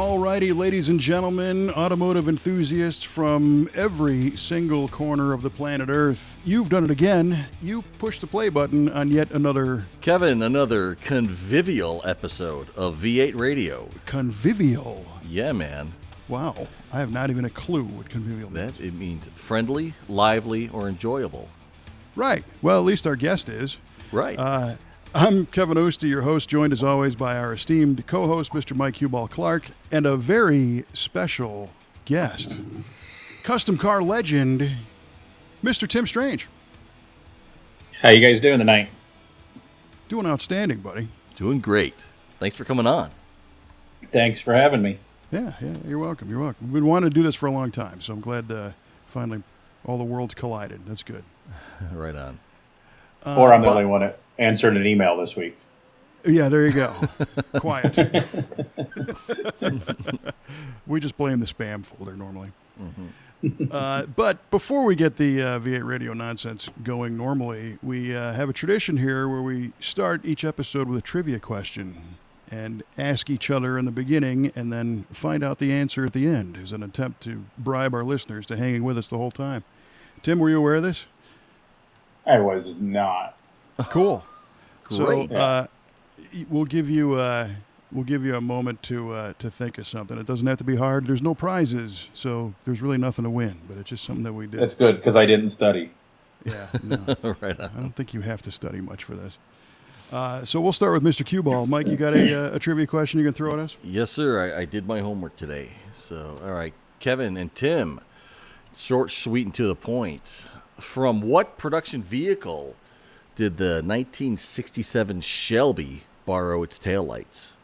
Alrighty, ladies and gentlemen, automotive enthusiasts from every single corner of the planet Earth, you've done it again. You pushed the play button on yet another... Kevin, another convivial episode of V8 Radio. Convivial? Yeah, man. Wow, I have not even a clue what convivial means. It means friendly, lively, or enjoyable. Right. Well, at least our guest is. Right. I'm Kevin Ooster, your host, joined as always by our esteemed co-host, Mr. Mike Huball Clark, and a very special guest, custom car legend, Mr. Tim Strange. How you guys doing tonight? Doing outstanding, buddy. Doing great. Thanks for coming on. Thanks for having me. Yeah, you're welcome. You're welcome. We've been wanting to do this for a long time, so I'm glad finally all the worlds collided. That's good. Right on. Or I'm the only one that answered an email this week. Yeah, there you go. Quiet. We just blame the spam folder normally. Mm-hmm. But before we get the V8 Radio nonsense going normally, we have a tradition here where we start each episode with a trivia question and ask each other in the beginning and then find out the answer at the end as an attempt to bribe our listeners to hanging with us the whole time. Tim, were you aware of this? I was not. Cool. Great. So we'll give you a moment to think of something. It doesn't have to be hard. There's no prizes, so there's really nothing to win. But it's just something that we did. That's good because I didn't study. Yeah. No, Right on. I don't think you have to study much for this. So we'll start with Mr. Q-Ball. Mike, you got a trivia question you can throw at us? Yes, sir. I did my homework today. So, all right. Kevin and Tim, short, sweet, and to the point. From what production vehicle did the 1967 Shelby borrow its taillights?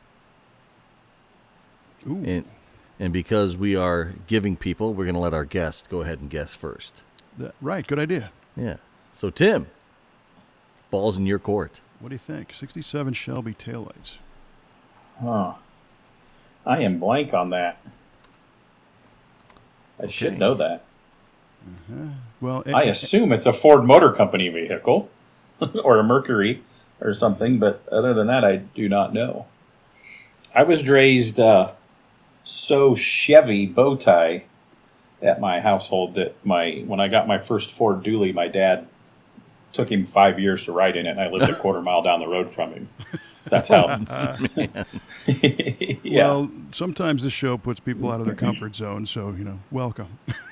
Ooh. And because we are giving people, we're going to let our guest go ahead and guess first. Right. Good idea. Yeah. So, Tim, ball's in your court. What do you think? 67 Shelby taillights. Huh. I am blank on that. I should know that. Well, I assume it's a Ford Motor Company vehicle or a Mercury or something, but other than that, I do not know. I was raised so Chevy bow tie at my household that when I got my first Ford Dually, my dad took him 5 years to ride in it, and I lived a quarter mile down the road from him. That's how. Yeah. Well, sometimes this show puts people out of their comfort zone, so, welcome.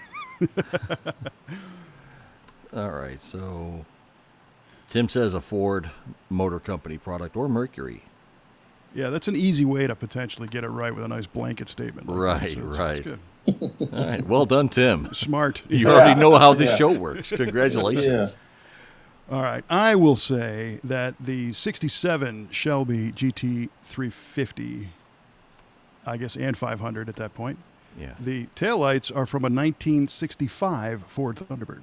All right, so Tim says a Ford Motor Company product or Mercury. Yeah, that's an easy way to potentially get it right with a nice blanket statement. Right, that. right. Good. All right, well done, Tim. Smart. You already know how this show works. Congratulations. All right, I will say that the 67 Shelby GT350, I guess, and 500 at that point, Yeah. the taillights are from a 1965 Ford Thunderbird.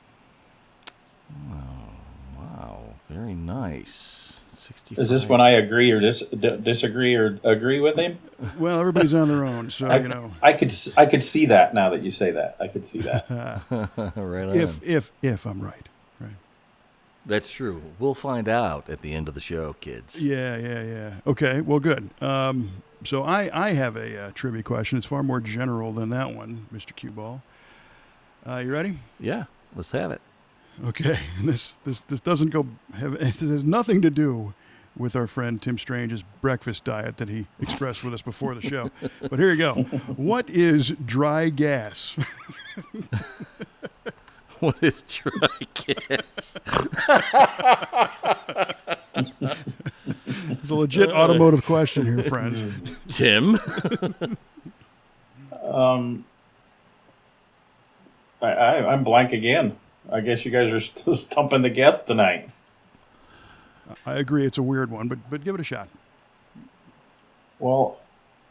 Wow, very nice. 65. Is this when I agree or disagree or agree with him? Well, everybody's on their own, so, I could see that now that you say that. I could see that. Right on. If I'm right. That's true. We'll find out at the end of the show, kids. Yeah. Okay, well, good. So I have a trivia question. It's far more general than that one, Mr. Q-Ball. You ready? Yeah, let's have it. Okay. This doesn't it has nothing to do with our friend Tim Strange's breakfast diet that he expressed with us before the show. But here you go. What is dry gas? What is dry gas? It's a legit automotive question here, friends. Tim? I'm blank again. I guess you guys are still stumping the guests tonight. I agree. It's a weird one, but give it a shot. Well,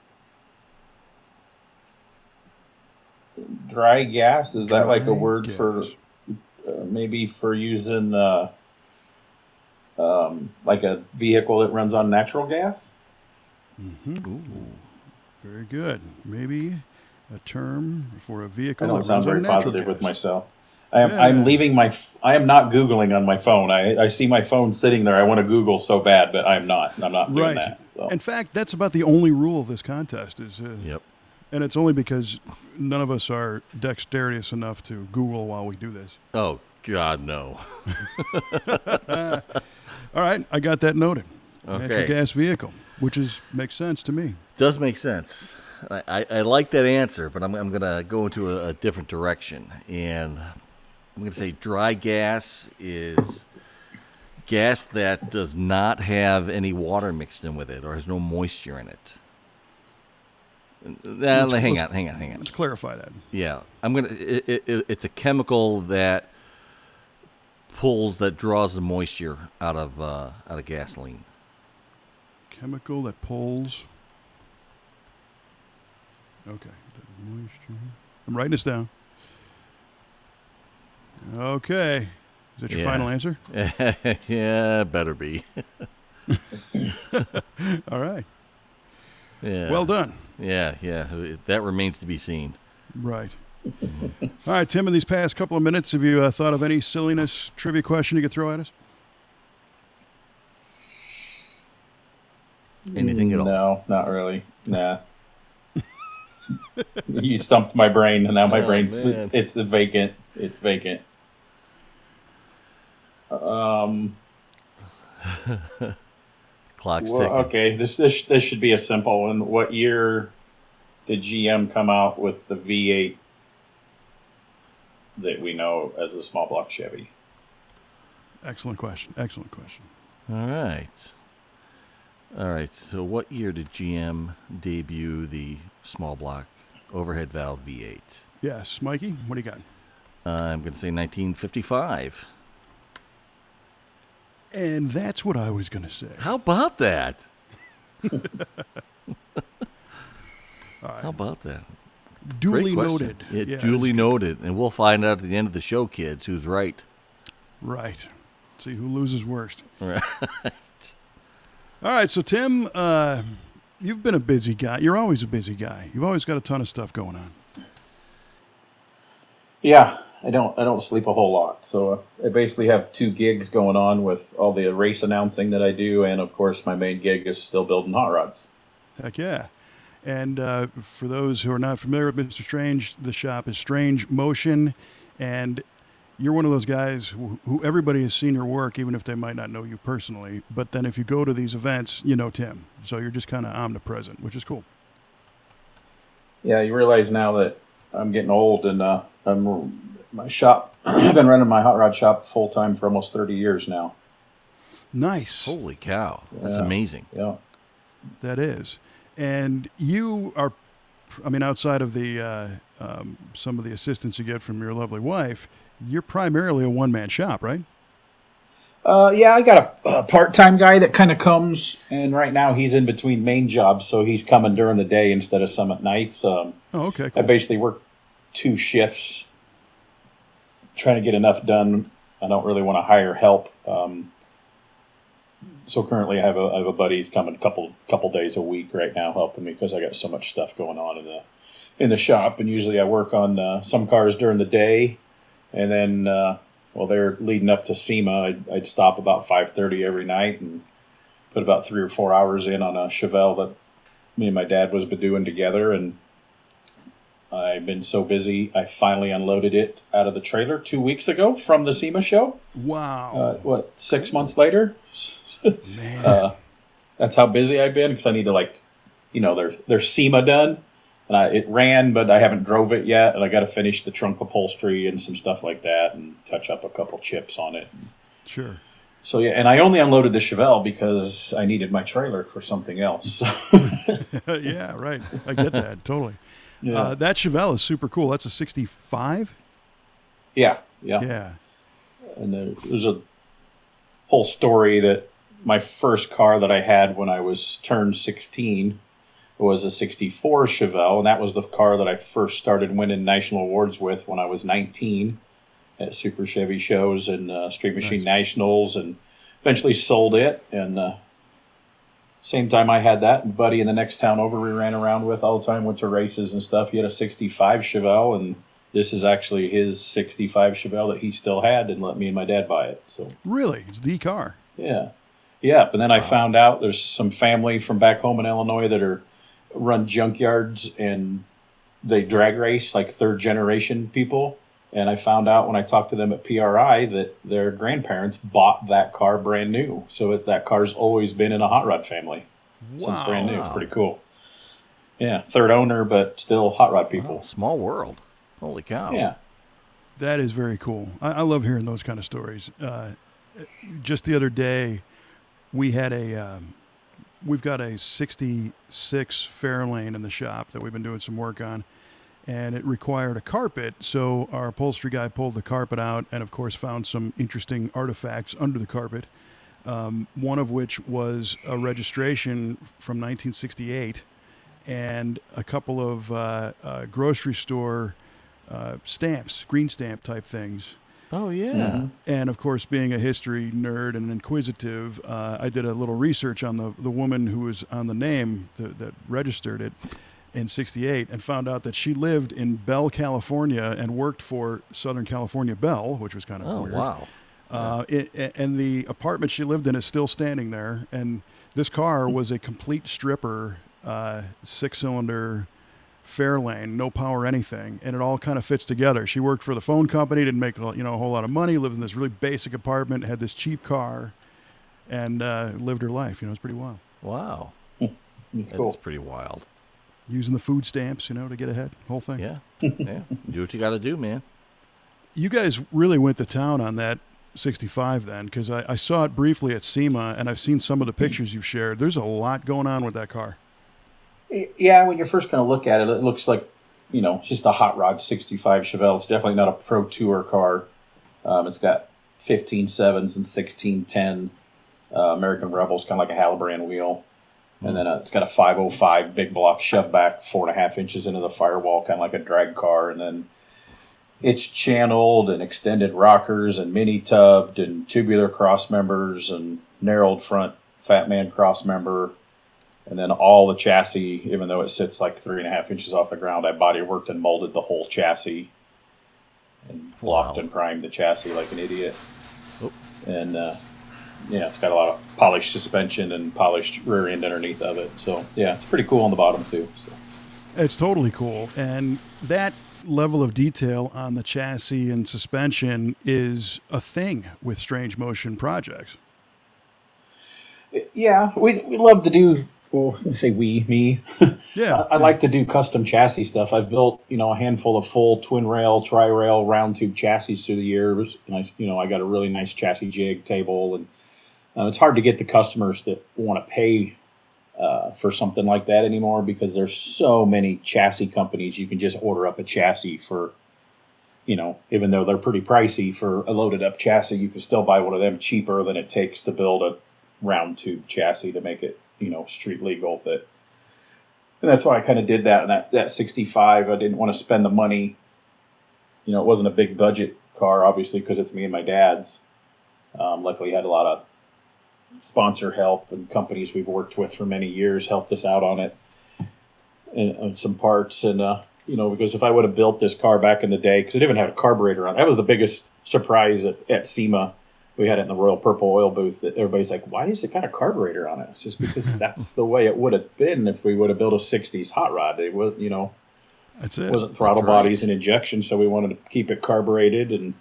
dry gas, is that like a word gas. for maybe for using like a vehicle that runs on natural gas? Mm-hmm. Ooh, very good. Maybe a term for a vehicle. I don't that sound runs on very positive natural with gas. myself. I'm leaving I am not Googling on my phone. I see my phone sitting there. I want to Google so bad, but I'm not. I'm not doing Right. that. So In fact, that's about the only rule of this contest is, Yep. and it's only because none of us are dexterous enough to Google while we do this. Oh God, no. All right, I got that noted. Okay. Natural gas vehicle, which makes sense to me. Does make sense. I like that answer, but I'm going to go into a different direction. And I'm going to say dry gas is gas that does not have any water mixed in with it or has no moisture in it. Hang on. Let's clarify that. Yeah, it's a chemical that draws the moisture out of gasoline. Chemical that pulls. Okay. The moisture. I'm writing this down. Okay. Is that your final answer? Yeah, better be. All right. Yeah. Well done. Yeah. That remains to be seen. Right. All right, Tim, in these past couple of minutes, have you thought of any silliness trivia question you could throw at us? Anything at all? No, not really. Nah. You stumped my brain, and now my brain's man. it's vacant. It's vacant. Clock's Well, ticking. okay, this should be a simple one. What year did GM come out with the V8 that we know as the small block Chevy? Excellent question. All right. So, what year did GM debut the small block overhead valve V8? Yes. Mikey, what do you got? I'm going to say 1955. And that's what I was going to say. How about that? All right. How about that? Duly Great question. noted. Yeah, Yeah, duly it's- noted. And we'll find out at the end of the show, kids, who's right. Right. See who loses worst. Right. All right, so Tim, you've been a busy guy. You're always a busy guy. You've always got a ton of stuff going on. Yeah, I don't sleep a whole lot, so I basically have 2 gigs going on with all the race announcing that I do, and of course my main gig is still building hot rods. Heck yeah. And for those who are not familiar with Mr. Strange, the shop is Strange Motion, and you're one of those guys who everybody has seen your work, even if they might not know you personally. But then if you go to these events, you know Tim. So you're just kind of omnipresent, which is cool. Yeah, you realize now that I'm getting old, and my shop. I've been running my hot rod shop full time for almost 30 years now. Nice. Holy cow. That's Yeah. amazing. Yeah. That is. And you are, I mean, outside of the some of the assistance you get from your lovely wife, you're primarily a one-man shop, right? Yeah, I got a part-time guy that kind of comes, and right now he's in between main jobs, so he's coming during the day instead of some at nights. Oh, okay, I cool. basically work 2 shifts, trying to get enough done. I don't really want to hire help. So currently I have a buddy who's coming a couple days a week right now helping me because I got so much stuff going on in the shop, and usually I work on some cars during the day, and then while they're leading up to SEMA, I'd stop about 5:30 every night and put about 3 or 4 hours in on a Chevelle that me and my dad was doing together, and I've been so busy, I finally unloaded it out of the trailer 2 weeks ago from the SEMA show. Wow. 6 months later? Man. That's how busy I've been, because I need to, they're SEMA done. And it ran, but I haven't drove it yet, and I got to finish the trunk upholstery and some stuff like that and touch up a couple chips on it. Sure. So, yeah, and I only unloaded the Chevelle because I needed my trailer for something else. Yeah, right. I get that. Totally. Yeah. That Chevelle is super cool. That's a 65? Yeah. Yeah. And there's a whole story that my first car that I had when I was turned 16 was a 64 Chevelle, and that was the car that I first started winning national awards with when I was 19 at Super Chevy shows and Street Machine Nationals, and eventually sold it. And same time I had that, buddy in the next town over we ran around with all the time, went to races and stuff. He had a 65 Chevelle, and this is actually his 65 Chevelle that he still had and let me and my dad buy it. So Really? It's the car. yeah. Yeah, and then I found out there's some family from back home in Illinois that run junkyards and they drag race, like third generation people. And I found out when I talked to them at PRI that their grandparents bought that car brand new. So that car's always been in a hot rod family since brand new. It's pretty cool. Yeah, third owner, but still hot rod people. Wow, small world. Holy cow. Yeah. That is very cool. I love hearing those kind of stories. Just the other day, we've got a 66 Fairlane in the shop that we've been doing some work on, and it required a carpet. So our upholstery guy pulled the carpet out and, of course, found some interesting artifacts under the carpet, one of which was a registration from 1968 and a couple of grocery store stamps, green stamp type things. Oh, yeah. Mm-hmm. And, of course, being a history nerd and inquisitive, I did a little research on the woman who was on the name that registered it in 68 and found out that she lived in Bell, California and worked for Southern California Bell, which was kind of weird. Wow. And the apartment she lived in is still standing there. And this car was a complete stripper, six-cylinder Fairlane, no power anything, and it all kind of fits together. She worked for the phone company, didn't make a whole lot of money, lived in this really basic apartment, had this cheap car, and lived her life. It's pretty wild. Wow. It's cool. That's pretty wild. Using the food stamps, to get ahead, whole thing. Yeah. Yeah. Do what you got to do, man. You guys really went to town on that 65 then, because I saw it briefly at SEMA, and I've seen some of the pictures you've shared. There's a lot going on with that car. Yeah, when you're first going to look at it, it looks like, just a hot rod 65 Chevelle. It's definitely not a Pro Tour car. It's got 15.7s and 16.10 American Rebels, kind of like a Halibran wheel. And then it's got a 505 big block shove back 4.5 inches into the firewall, kind of like a drag car. And then it's channeled and extended rockers and mini tubbed and tubular cross members and narrowed front Fat Man cross member. And then all the chassis, even though it sits like 3.5 inches off the ground, I body worked and molded the whole chassis and blocked and primed the chassis like an idiot. Oh. And it's got a lot of polished suspension and polished rear end underneath of it. So yeah, it's pretty cool on the bottom too. So. It's totally cool. And that level of detail on the chassis and suspension is a thing with Strange Motion projects. Yeah, we love to do. Well, I say me. Yeah. I like to do custom chassis stuff. I've built, a handful of full twin rail, tri-rail, round tube chassis through the years. And I got a really nice chassis jig table, and it's hard to get the customers that want to pay for something like that anymore because there's so many chassis companies. You can just order up a chassis for, even though they're pretty pricey for a loaded up chassis, you can still buy one of them cheaper than it takes to build a round tube chassis to make it, street legal. And that's why I kind of did that. And that 65, I didn't want to spend the money. It wasn't a big budget car, obviously, because it's me and my dad's. Luckily, I had a lot of sponsor help, and companies we've worked with for many years helped us out on it and some parts. And, because if I would have built this car back in the day, because it didn't have a carburetor on it, that was the biggest surprise at SEMA. We had it in the Royal Purple Oil booth that everybody's like, why is it got a carburetor on it? It's just because that's the way it would have been if we would have built a 60s hot rod. It was, that's it. Wasn't throttle bodies and injection, so we wanted to keep it carbureted and,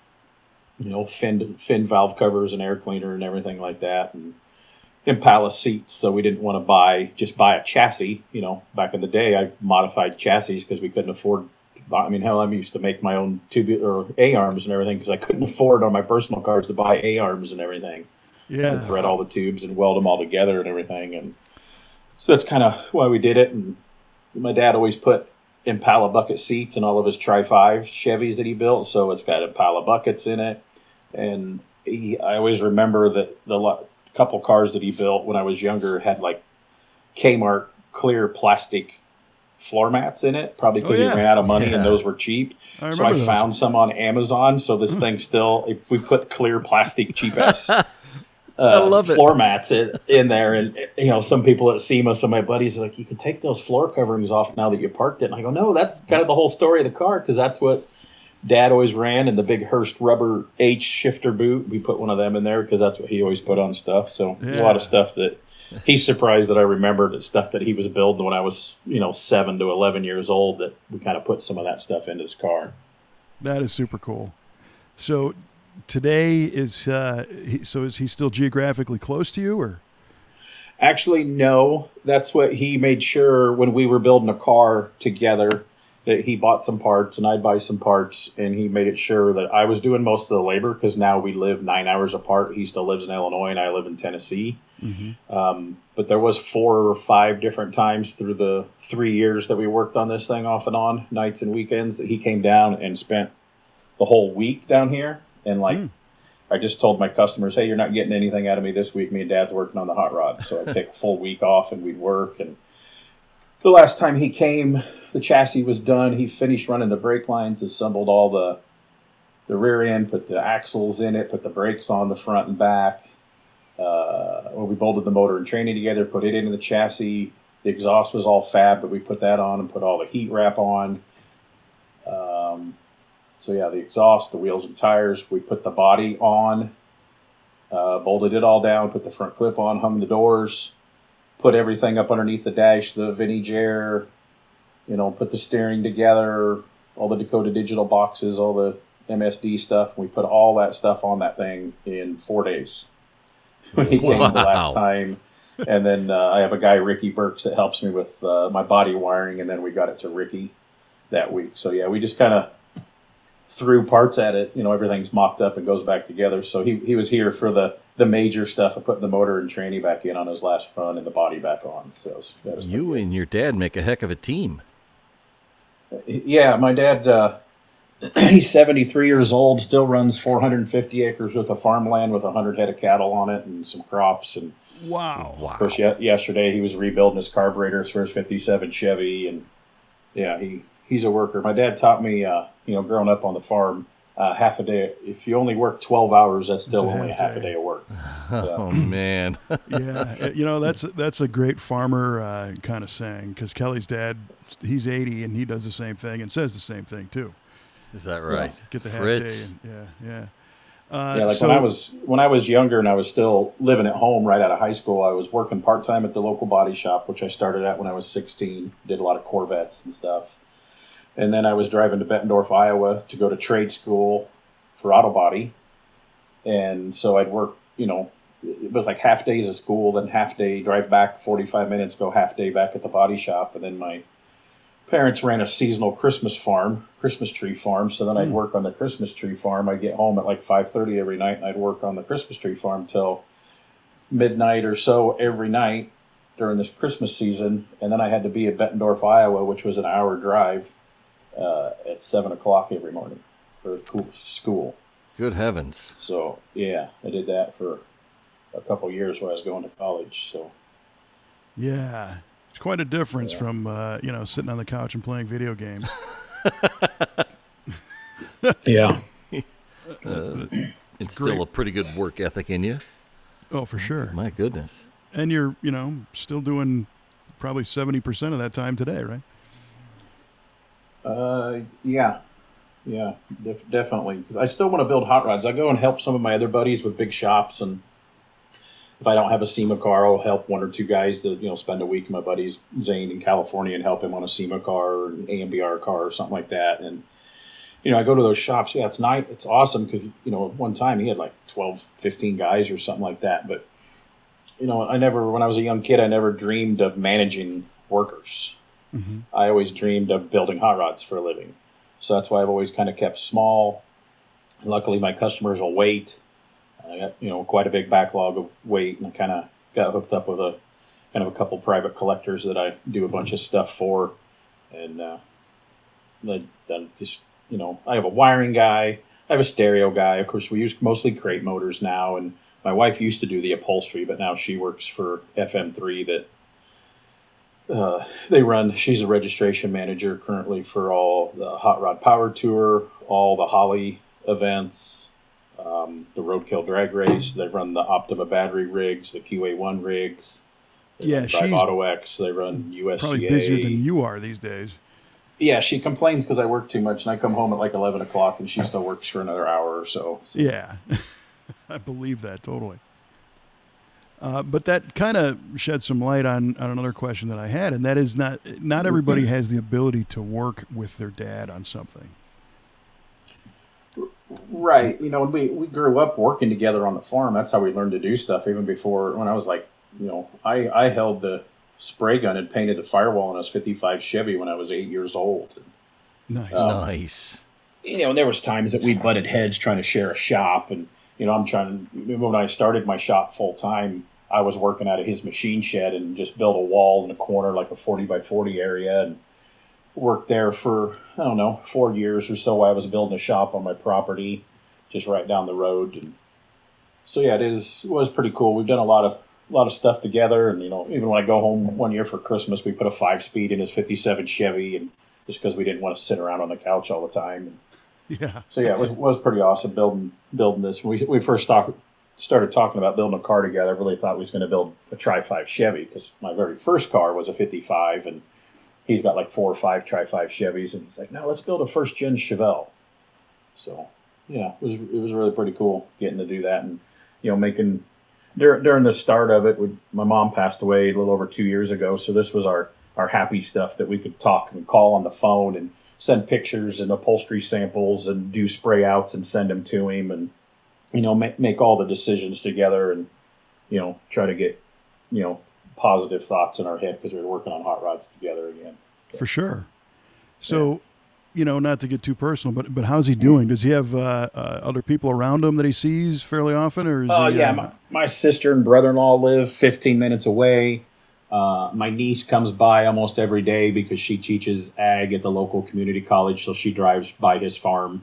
fin valve covers and air cleaner and everything like that. And Impala seats, so we didn't want to just buy a chassis. Back in the day, I modified chassis because we couldn't afford. I used to make my own tubular A-arms and everything because I couldn't afford on my personal cars to buy A-arms and everything. Yeah. And thread all the tubes and weld them all together and everything. And so that's kind of why we did it. And my dad always put Impala bucket seats in all of his Tri-5 Chevys that he built. So it's got Impala buckets in it. And I always remember that the couple cars that he built when I was younger had like Kmart clear plastic floor mats in it, probably because he ran out of money and those were cheap. So I found some on Amazon. So this thing still, if we put clear plastic cheap ass floor mats in there, and some people at SEMA, some of my buddies are like, you can take those floor coverings off now that you parked it. And I go, no, that's kind of the whole story of the car, because that's what Dad always ran, and the big Hurst rubber H shifter boot. We put one of them in there because that's what he always put on stuff. So there's a lot of stuff that he's surprised that I remembered. It's stuff that he was building when I was 7 to 11 years old. That we kind of put some of that stuff into his car. That is super cool. So today is is he still geographically close to you, or? Actually, no. That's what he made sure when we were building a car together, that he bought some parts and I'd buy some parts, and he made it sure that I was doing most of the labor because now we live 9 hours apart. He still lives in Illinois and I live in Tennessee. Mm-hmm. But there was 4 or 5 different times through the 3 years that we worked on this thing off and on, nights and weekends, that he came down and spent the whole week down here. And I just told my customers, hey, you're not getting anything out of me this week. Me and Dad's working on the hot rod. So I'd take a full week off and we'd work. And the last time he came, the chassis was done. He finished running the brake lines, assembled all the rear end, put the axles in it, put the brakes on the front and back. We bolted the motor and training together, put it into the chassis. The exhaust was all fab, but we put that on and put all the heat wrap on. The exhaust, the wheels and tires, we put the body on, bolted it all down, put the front clip on, hung the doors, put everything up underneath the dash, the vintage air, put the steering together, all the Dakota digital boxes, all the MSD stuff. We put all that stuff on that thing in 4 days when he came the last time. And then I have a guy, Ricky Burks, that helps me with my body wiring, and then we got it to Ricky that week. So, we just kind of threw parts at it. Everything's mocked up and goes back together. So he was here for the major stuff of putting the motor and tranny back in on his last run and the body back on. So that was you and your dad make a heck of a team. Yeah, my dad, he's 73 years old, still runs 450 acres worth of farmland with 100 head of cattle on it and some crops. And Wow. of course, yesterday he was rebuilding his carburetors for his 57 Chevy. And he's a worker. My dad taught me, growing up on the farm, half a day. If you only work 12 hours, that's still only half a day of work. Oh man. Yeah, that's a great farmer kind of saying, because Kelly's dad, he's 80 and he does the same thing and says the same thing too. Is that right? Get the Fritz. half day. When I was younger and I was still living at home right out of high school, I was working part-time at the local body shop, which I started at when I was 16. Did a lot of Corvettes and stuff. And then I was driving to Bettendorf, Iowa to go to trade school for auto body. And so I'd work, it was like half days of school, then half day, drive back 45 minutes, go half day back at the body shop. And then my parents ran a seasonal Christmas tree farm. So then I'd work on the Christmas tree farm. I'd get home at like 5:30 every night, and I'd work on the Christmas tree farm till midnight or so every night during this Christmas season. And then I had to be at Bettendorf, Iowa, which was an hour drive, at 7 o'clock every morning for school. Good heavens. So, I did that for a couple years while I was going to college. So, yeah, it's quite a difference from, sitting on the couch and playing video games. Yeah. It's still a pretty good work ethic in you. Oh, for sure. My goodness. And you're, still doing probably 70% of that time today, right? Definitely. Because I still want to build hot rods. I go and help some of my other buddies with big shops, and if I don't have a SEMA car, I'll help 1 or 2 guys that spend a week with my buddies Zane in California and help him on a SEMA car or an AMBR car or something like that. And I go to those shops. Yeah, it's awesome because at one time he had like 12, 15 guys or something like that. But when I was a young kid, I never dreamed of managing workers. Mm-hmm. I always dreamed of building hot rods for a living. So that's why I've always kind of kept small. Luckily, my customers will wait. I got, quite a big backlog of weight, and I kind of got hooked up with a couple private collectors that I do a bunch of stuff for. And then just, I have a wiring guy. I have a stereo guy. Of course, we use mostly crate motors now, and my wife used to do the upholstery, but now she works for FM3 that they run. She's a registration manager currently for all the Hot Rod Power Tour, all the Holly events, the Roadkill Drag Race. They run the Optima battery rigs, the QA1 rigs. They run Drive Auto X. They run USCA. Probably busier than you are these days. Yeah, she complains because I work too much, and I come home at like 11 o'clock, and she still works for another hour or so. Yeah, I believe that totally. But that kind of shed some light on another question that I had, and that is not everybody has the ability to work with their dad on something. Right. We grew up working together on the farm. That's how we learned to do stuff. Even before, when I was like, I held the spray gun and painted the firewall in a 55 Chevy when I was 8 years old. Nice. Nice. And there was times that we butted heads trying to share a shop, and when I started my shop full time, I was working out of his machine shed and just built a wall in the corner, like a 40 by 40 area, and worked there for, 4 years or so while I was building a shop on my property just right down the road. And so, yeah, it was pretty cool. We've done a lot of stuff together. And, even when I go home one year for Christmas, we put a 5-speed in his 57 Chevy, and just because we didn't want to sit around on the couch all the time. Yeah. So, yeah, it was pretty awesome building this. When we first started talking about building a car together, I really thought we was going to build a Tri-5 Chevy, because my very first car was a 55, and he's got like 4 or 5 Tri-5 Chevys, and he's like, no, let's build a first-gen Chevelle. So, yeah, it was really pretty cool getting to do that. And, making during the start of it, my mom passed away a little over 2 years ago, so this was our happy stuff that we could talk and call on the phone and send pictures and upholstery samples and do spray outs and send them to him, and make all the decisions together, and try to get positive thoughts in our head, because we were working on hot rods together again. For sure. So, not to get too personal, but how's he doing? Does he have other people around him that he sees fairly often, or is he? Yeah, my sister and brother-in-law live 15 minutes away. My niece comes by almost every day because she teaches ag at the local community college, so she drives by his farm,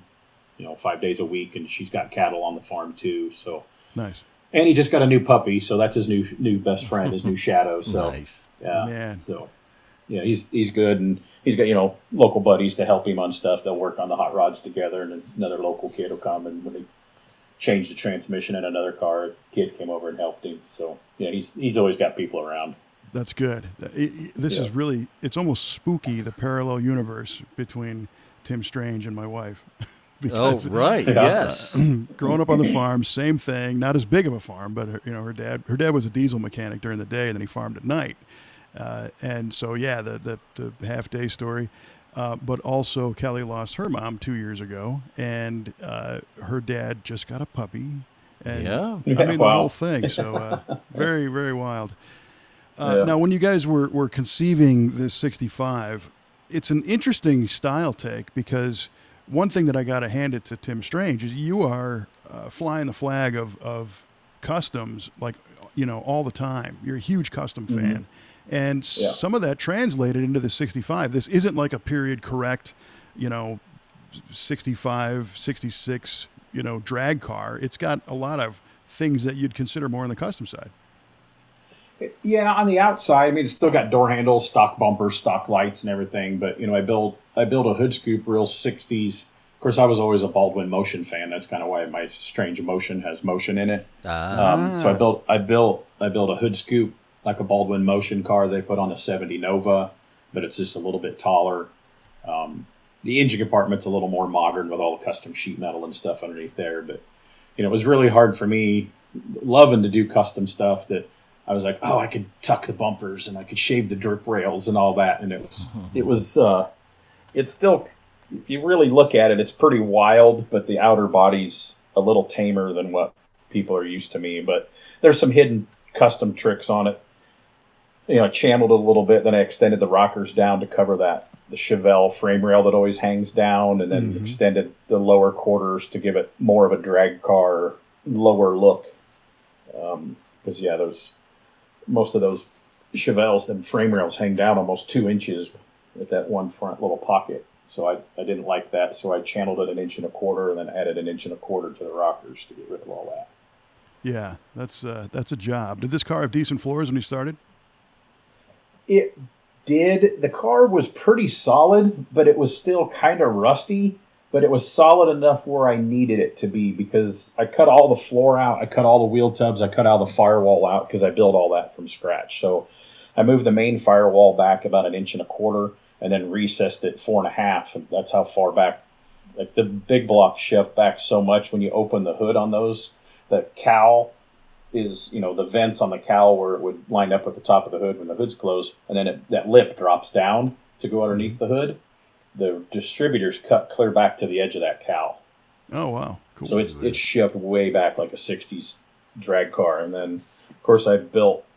5 days a week, and she's got cattle on the farm too. So Nice. And he just got a new puppy, so that's his new best friend, his new Shadow. So Nice. yeah, Man. so yeah, he's good, and he's got local buddies to help him on stuff. They'll work on the hot rods together, and another local kid will come, and when they change the transmission in another car, a kid came over and helped him. So yeah, he's always got people around. That's good. This is really, it's almost spooky, the parallel universe between Tim Strange and my wife. Oh, right. Yes. Growing up on the farm, same thing. Not as big of a farm, but her dad was a diesel mechanic during the day, and then he farmed at night. And so, yeah, the half day story. But also, Kelly lost her mom 2 years ago, and her dad just got a puppy. And, Yeah. The whole thing. So very, very wild. Now, when you guys were conceiving this 65, it's an interesting style take, because one thing that I got to hand it to Tim Strange is you are flying the flag of customs, like, all the time. You're a huge custom fan. And some of that translated into the 65. This isn't like a period correct, 65, 66, drag car. It's got a lot of things that you'd consider more on the custom side. Yeah, on the outside, it's still got door handles, stock bumpers, stock lights, and everything. But I built a hood scoop, real 60s. Of course, I was always a Baldwin Motion fan. That's kind of why my Strange Motion has motion in it. So I built a hood scoop like a Baldwin Motion car they put on a 70 Nova, but it's just a little bit taller. The engine compartment's a little more modern with all the custom sheet metal and stuff underneath there. But it was really hard for me, loving to do custom stuff, that I was like, I could tuck the bumpers and I could shave the drip rails and all that. And it's still, if you really look at it, it's pretty wild, but the outer body's a little tamer than what people are used to me. But there's some hidden custom tricks on it. I channeled it a little bit, then I extended the rockers down to cover the Chevelle frame rail that always hangs down, and then extended the lower quarters to give it more of a drag car lower look. Because, most of those Chevelles and frame rails hang down almost 2 inches at that one front little pocket. So I didn't like that. So I channeled it 1.25 inches and then added 1.25 inches to the rockers to get rid of all that. Yeah, that's a job. Did this car have decent floors when you started? It did. The car was pretty solid, but it was still kind of rusty. But it was solid enough where I needed it to be, because I cut all the floor out, I cut all the wheel tubs, I cut all the firewall out, because I built all that from scratch. So I moved the main firewall back about 1.25 inches, and then recessed it 4.5. And that's how far back. Like the big block shoved back so much when you open the hood on those, the cowl is, the vents on the cowl where it would line up with the top of the hood when the hood's closed, and then that lip drops down to go underneath the hood. The distributors cut clear back to the edge of that cowl. Oh, wow. Cool. So it's shoved way back like a 60s drag car. And then, of course, I built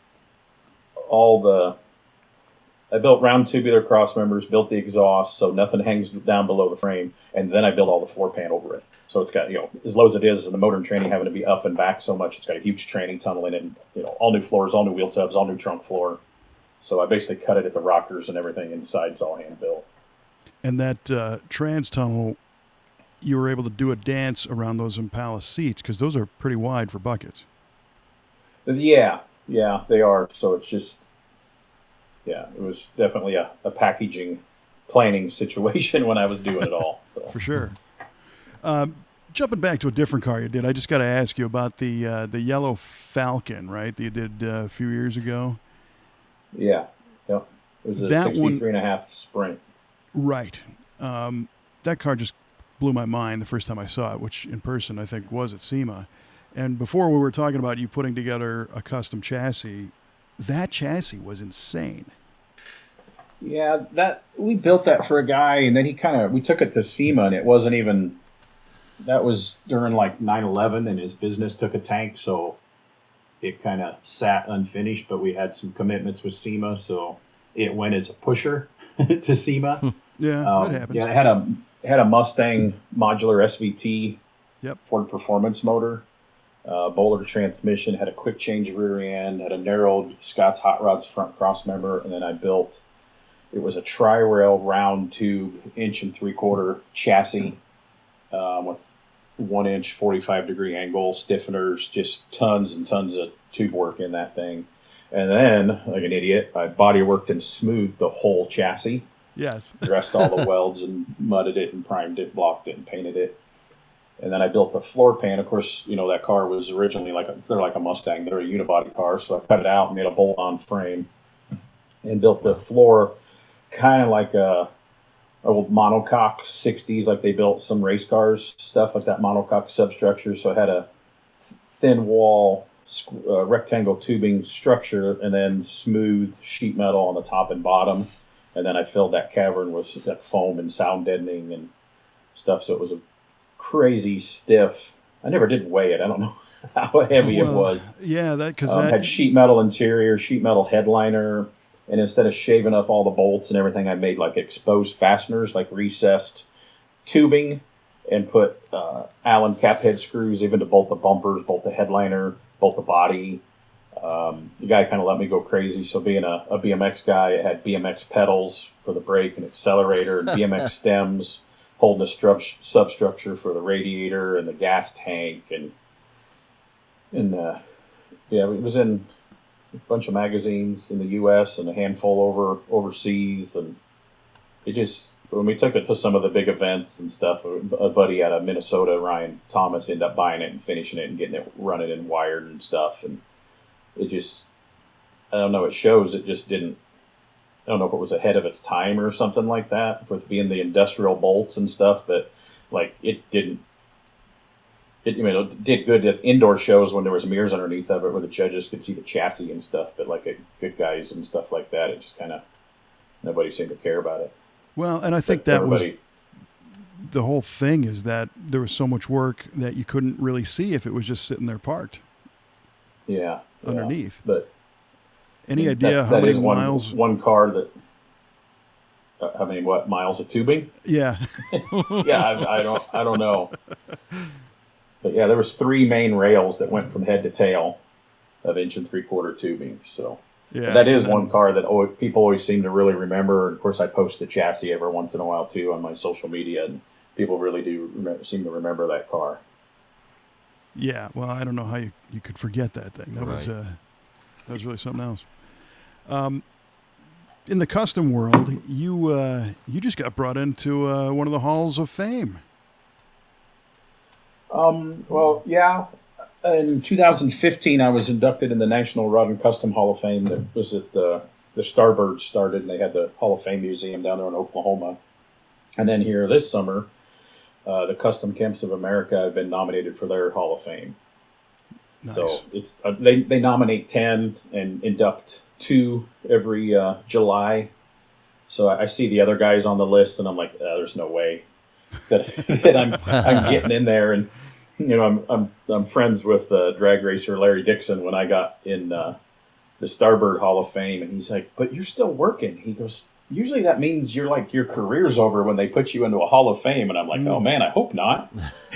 round tubular cross members, built the exhaust so nothing hangs down below the frame, and then I built all the floor pan over it. So it's got, as low as it is, and the motor and training having to be up and back so much, it's got a huge training tunnel in it, and, all new floors, all new wheel tubs, all new trunk floor. So I basically cut it at the rockers and everything inside. It's all hand built. And that trans tunnel, you were able to do a dance around those Impala seats because those are pretty wide for buckets. Yeah, they are. So it's just, it was definitely a packaging planning situation when I was doing it all. So. For sure. Jumping back to a different car you did, I just got to ask you about the yellow Falcon, right? That you did a few years ago. Yeah. It was a 63.5 Sprint. Right. That car just blew my mind the first time I saw it, which in person I think was at SEMA. And before we were talking about you putting together a custom chassis, that chassis was insane. Yeah, we built that for a guy, and then we took it to SEMA, and it wasn't even, that was during like 9/11, and his business took a tank, so it kind of sat unfinished, but we had some commitments with SEMA, so it went as a pusher to SEMA. Yeah, that happens. Yeah, it had a Mustang modular SVT, Ford Performance motor, Bowler transmission, had a quick change rear end, had a narrowed Scott's Hot Rods front cross member, and then it was a tri-rail round tube 1 3/4 chassis with 1 inch 45-degree angle stiffeners, just tons and tons of tube work in that thing. And then, like an idiot, I body worked and smoothed the whole chassis. Yes. Dressed all the welds and mudded it and primed it, blocked it, and painted it. And then I built the floor pan. Of course, that car was originally they're like a Mustang. They're a unibody car. So I cut it out and made a bolt-on frame and built the floor kind of like a old monocoque 60s, like they built some race cars, stuff like that monocoque substructure. So it had a thin wall, rectangle tubing structure, and then smooth sheet metal on the top and bottom. And then I filled that cavern with like foam and sound deadening and stuff. So it was a crazy stiff. I never did weigh it. I don't know how heavy it was. Yeah, because had sheet metal interior, sheet metal headliner, and instead of shaving up all the bolts and everything, I made like exposed fasteners, like recessed tubing, and put Allen cap head screws even to bolt the bumpers, bolt the headliner, bolt the body. The guy kind of let me go crazy. So being a BMX guy, it had BMX pedals for the brake and accelerator, and BMX stems holding a substructure for the radiator and the gas tank, and it was in a bunch of magazines in the U.S. and a handful overseas, and it just, when we took it to some of the big events and stuff, a buddy out of Minnesota, Ryan Thomas, ended up buying it and finishing it and getting it running and wired and stuff, and it just, I don't know, it shows it just didn't, I don't know if it was ahead of its time or something like that, with being the industrial bolts and stuff, but like it didn't, it did good at indoor shows when there was mirrors underneath of it where the judges could see the chassis and stuff, but like at good guys and stuff like that, it just kind of, nobody seemed to care about it. Well, and I think that was the whole thing, is that there was so much work that you couldn't really see if it was just sitting there parked. Yeah. Underneath. But any idea how many miles? One car that, how many miles of tubing? Yeah. Yeah, I don't know. But yeah, there was 3 main rails that went from head to tail of 1 3/4 tubing. So yeah, that is one car that people always seem to really remember. And of course, I post the chassis every once in a while too on my social media, and people really do seem to remember that car. Yeah, well, I don't know how you could forget that thing. That was really something else. In the custom world, you just got brought into one of the halls of fame. Well, yeah. In 2015, I was inducted in the National Rod and Custom Hall of Fame that was at the the Starbirds started, and they had the Hall of Fame Museum down there in Oklahoma. And then here this summer, the Custom Camps of America have been nominated for their Hall of Fame. Nice. So it's they nominate 10 and induct 2 every July. So I see the other guys on the list, and I'm like, there's no way that I'm getting in there. And I'm friends with drag racer Larry Dixon when I got in the Starbird Hall of Fame, and he's like, "But you're still working." He goes, "Usually that means you're like your career's over when they put you into a Hall of Fame." And I'm like, "Oh man, I hope not."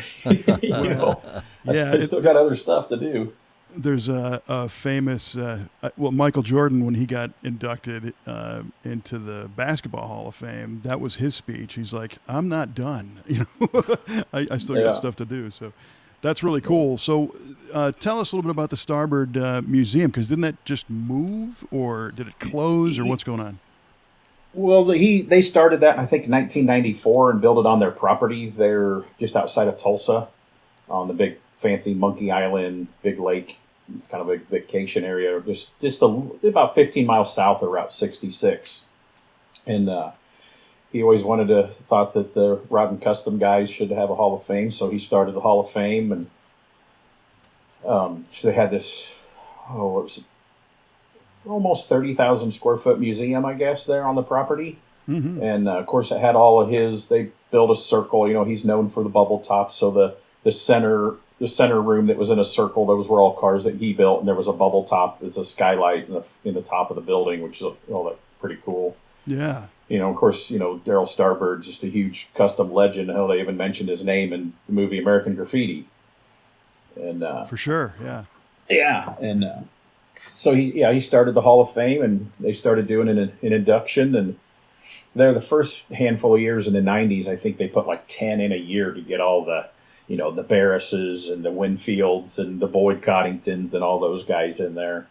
I still got other stuff to do. There's a famous, Michael Jordan, when he got inducted into the Basketball Hall of Fame, that was his speech. He's like, "I'm not done. I still got stuff to do." So that's really cool. So tell us a little bit about the Starbird Museum, because didn't that just move, or did it close, or what's going on? Well, they started that, I think, in 1994 and built it on their property there just outside of Tulsa on the big fancy Monkey Island, big lake. It's kind of a vacation area, just about 15 miles south of Route 66. And he always thought that the Rod and Custom guys should have a Hall of Fame, so he started the Hall of Fame. And so they had this, what was it? Almost 30,000 square foot museum, I guess, there on the property. Mm-hmm. And of course, it had all of they built a circle. He's known for the bubble tops. So the center room that was in a circle, those were all cars that he built, and there was a bubble top as a skylight in the top of the building, which is all that pretty cool. Yeah. Of course, Darryl Starbird's just a huge custom legend. Hell, they even mentioned his name in the movie American Graffiti. And for sure, yeah. Yeah, and so he started the Hall of Fame, and they started doing an induction, and there the first handful of years in the 90s, I think they put like 10 in a year to get all the the Barrises and the Winfields and the Boyd Coddingtons and all those guys in there.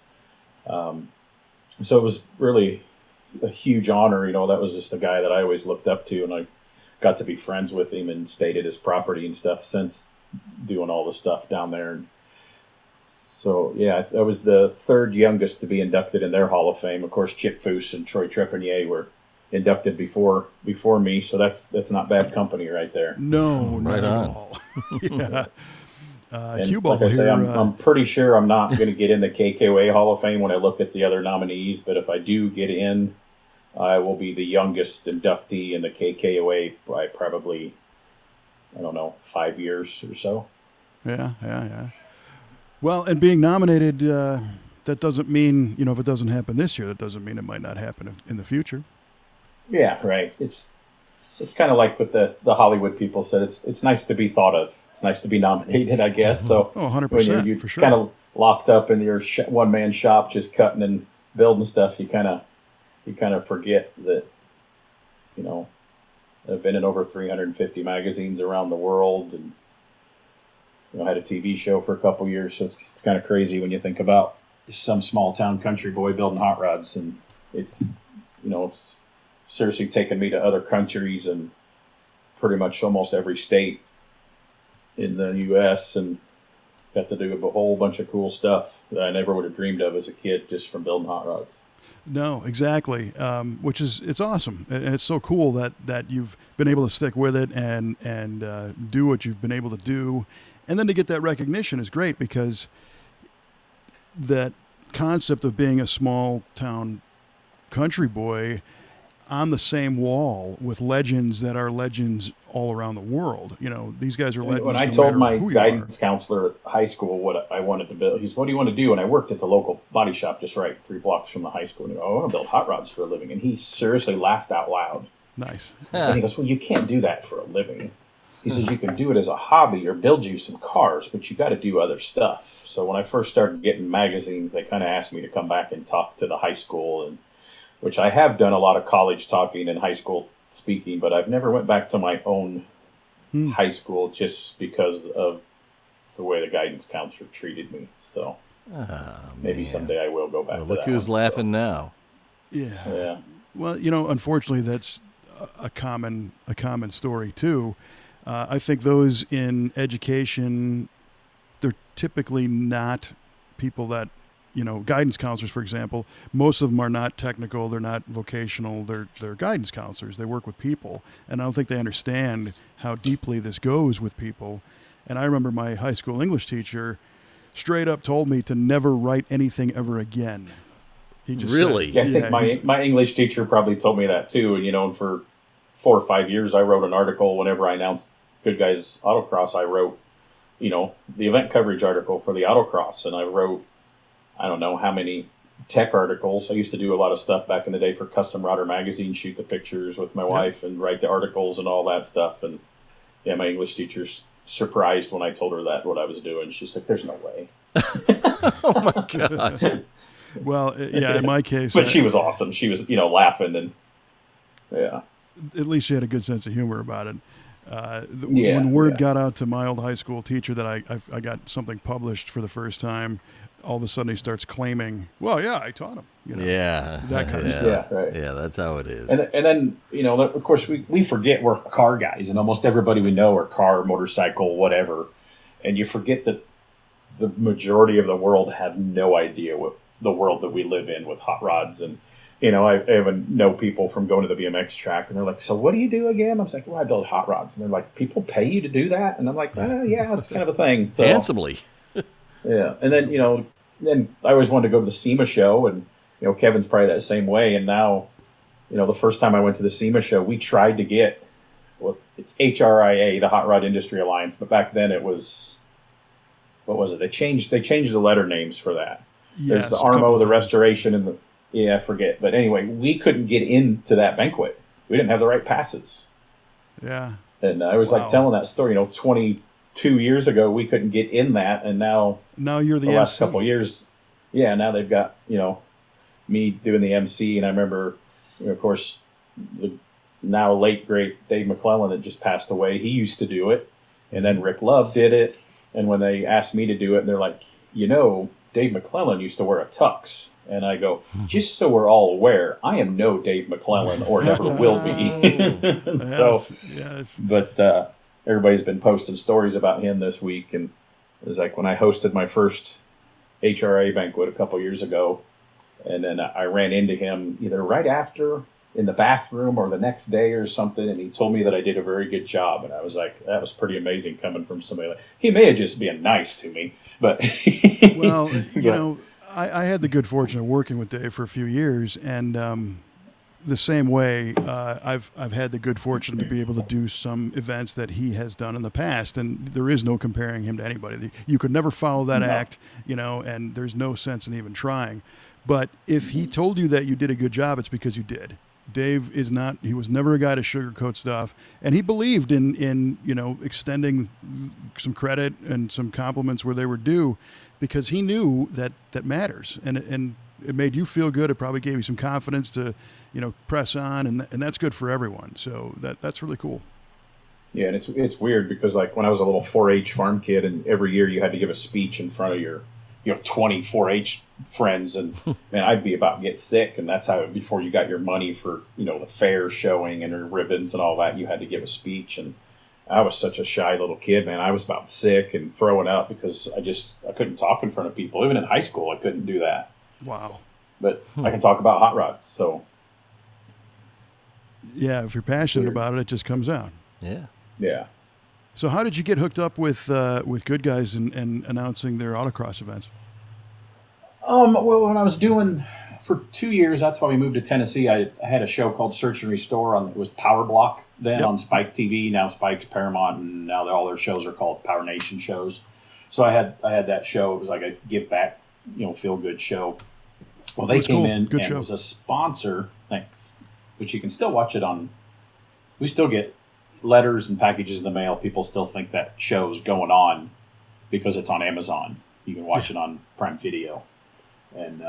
So it was really a huge honor. That was just a guy that I always looked up to, and I got to be friends with him and stayed at his property and stuff since doing all the stuff down there. And so, yeah, I was the third youngest to be inducted in their Hall of Fame. Of course, Chip Foose and Troy Trepanier were inducted before me, so that's not bad company right there. No, right not on. at all. Yeah. And like I say, I'm pretty sure I'm not going to get in the KKOA Hall of Fame when I look at the other nominees, but if I do get in, I will be the youngest inductee in the KKOA by probably, 5 years or so. Yeah. Well, and being nominated, that doesn't mean, if it doesn't happen this year, that doesn't mean it might not happen in the future. Yeah, right. It's kind of like what the Hollywood people said. It's nice to be thought of. It's nice to be nominated, I guess. So 100%, you're for sure. kind of locked up in your one-man shop just cutting and building stuff, you kind of forget that, I've been in over 350 magazines around the world, and had a TV show for a couple years, so it's kind of crazy when you think about some small town country boy building hot rods, and it's seriously taken me to other countries and pretty much almost every state in the U.S. and got to do a whole bunch of cool stuff that I never would have dreamed of as a kid just from building hot rods. No, exactly. It's awesome, and it's so cool that you've been able to stick with it and do what you've been able to do. And then to get that recognition is great, because that concept of being a small town country boy on the same wall with legends that are legends all around the world. These guys are legends. When I told my guidance counselor at high school what I wanted to build, he said, "What do you want to do?" And I worked at the local body shop just 3 blocks from the high school. And I go, "I want to build hot rods for a living." And he seriously laughed out loud. Nice. And he goes, "Well, you can't do that for a living." He says, "You can do it as a hobby or build you some cars, but you got to do other stuff." So when I first started getting magazines, they kind of asked me to come back and talk to the high school, and which I have done a lot of college talking and high school speaking, but I've never went back to my own high school just because of the way the guidance counselor treated me. So maybe someday I will go back to look that who's laughing now. Yeah. Well, unfortunately, that's a common story too. I think those in education, they're typically not people that guidance counselors, for example, most of them are not technical. They're not vocational. They're guidance counselors. They work with people. And I don't think they understand how deeply this goes with people. And I remember my high school English teacher straight up told me to never write anything ever again. He just Really? said, Yeah, I think my English teacher probably told me that too. And for 4 or 5 years, I wrote an article whenever I announced Good Guys Autocross. I wrote, the event coverage article for the autocross, and I wrote, I don't know how many tech articles. I used to do a lot of stuff back in the day for Custom Router magazine, shoot the pictures with my wife and write the articles and all that stuff. And yeah, my English teacher's surprised when I told her what I was doing. She's like, "There's no way." Oh my gosh. Well, yeah, in my case, But she was awesome. She was, laughing and yeah. At least she had a good sense of humor about it. When word got out to my old high school teacher that I got something published for the first time, all of a sudden he starts claiming, "Well, yeah, I taught him." Yeah. That kind of stuff. Yeah, right. Yeah, that's how it is. And then, of course, we forget we're car guys, and almost everybody we know are car, motorcycle, whatever. And you forget that the majority of the world have no idea what the world that we live in with hot rods. And, I even know people from going to the BMX track, and they're like, "So what do you do again?" I was like, "Well, I build hot rods." And they're like, "People pay you to do that?" And I'm like, "Yeah, it's kind of a thing." So, handsomely. yeah. And then, then I always wanted to go to the SEMA show, and, Kevin's probably that same way. And now, the first time I went to the SEMA show, we tried to get, it's HRIA, the Hot Rod Industry Alliance, but back then it was, what was it? They changed the letter names for that. Yes, There's the ARMO, the restoration, and I forget. But anyway, we couldn't get into that banquet. We didn't have the right passes. Yeah. And I was like telling that story, 22 years ago, we couldn't get in that. And now you're the last MC. couple of years, now they've got, me doing the MC. And I remember, of course, the now late, great Dave McClellan that just passed away. He used to do it. And then Rick Love did it. And when they asked me to do it, they're like, Dave McClellan used to wear a tux. And I go, just so we're all aware, I am no Dave McClellan or never will be. So, yes. But everybody's been posting stories about him this week. And it was like when I hosted my first HRA banquet a couple years ago, and then I ran into him either right after in the bathroom or the next day or something, and he told me that I did a very good job. And I was like, that was pretty amazing coming from somebody like, he may have just been nice to me, but well, I had the good fortune of working with Dave for a few years, and the same way, I've had the good fortune to be able to do some events that he has done in the past, and there is no comparing him to anybody. You could never follow that act, and there's no sense in even trying. But if he told you that you did a good job, it's because you did. Dave he was never a guy to sugarcoat stuff, and he believed in extending some credit and some compliments where they were due, because he knew that matters, and it made you feel good. It probably gave you some confidence to press on, and that's good for everyone. So that's really cool. Yeah, and it's weird because like when I was a little 4-H farm kid, and every year you had to give a speech in front of your 20 4-H friends, and man, I'd be about to get sick. And that's how before you got your money for the fair showing and your ribbons and all that, you had to give a speech. And I was such a shy little kid, man. I was about sick and throwing up because I couldn't talk in front of people. Even in high school, I couldn't do that. Wow. But I can talk about hot rods. So yeah, if you're passionate about it, it just comes out. Yeah. Yeah. So how did you get hooked up with Good Guys and announcing their autocross events? Well, when I was doing for 2 years, that's why we moved to Tennessee. I had a show called Search and Restore it was Power Block then on Spike TV. Now Spike's Paramount, and now all their shows are called Power Nation shows. So I had that show. It was like a give back, feel good show. Well, they came in and it was a sponsor. Thanks. Which you can still watch it on. We still get letters and packages in the mail. People still think that show's going on because it's on Amazon. You can watch it on Prime Video. And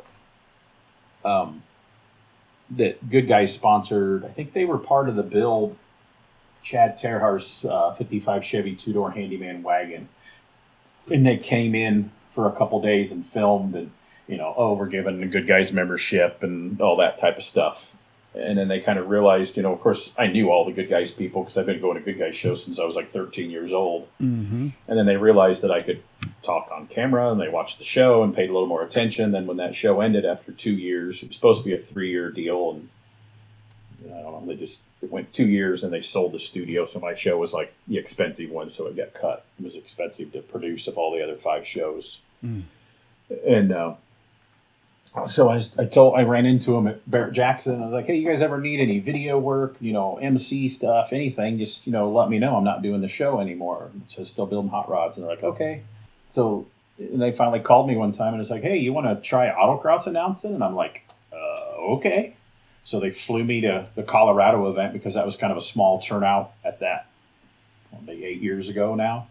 that Good Guys sponsored, I think they were part of the build Chad Terhar's 55 Chevy two-door handyman wagon. And they came in for a couple days and filmed, and we're giving the Good Guys membership and all that type of stuff. And then they kind of realized, of course, I knew all the Good Guys people because I've been going to Good Guys shows since I was like 13 years old. Mm-hmm. And then they realized that I could talk on camera, and they watched the show and paid a little more attention. Then when that show ended after 2 years, it was supposed to be a 3-year deal, and I don't know, it went 2 years, and they sold the studio. So my show was like the expensive one, so it got cut. It was expensive to produce of all the other 5 shows. Mm. And so I ran into him at Barrett Jackson. I was like, hey, you guys ever need any video work, MC stuff, anything, just, let me know. I'm not doing the show anymore. So still building hot rods. And they're like, okay. So and they finally called me one time and it's like, hey, you want to try autocross announcing? And I'm like, okay. So they flew me to the Colorado event because that was kind of a small turnout at that, maybe 8 years ago now.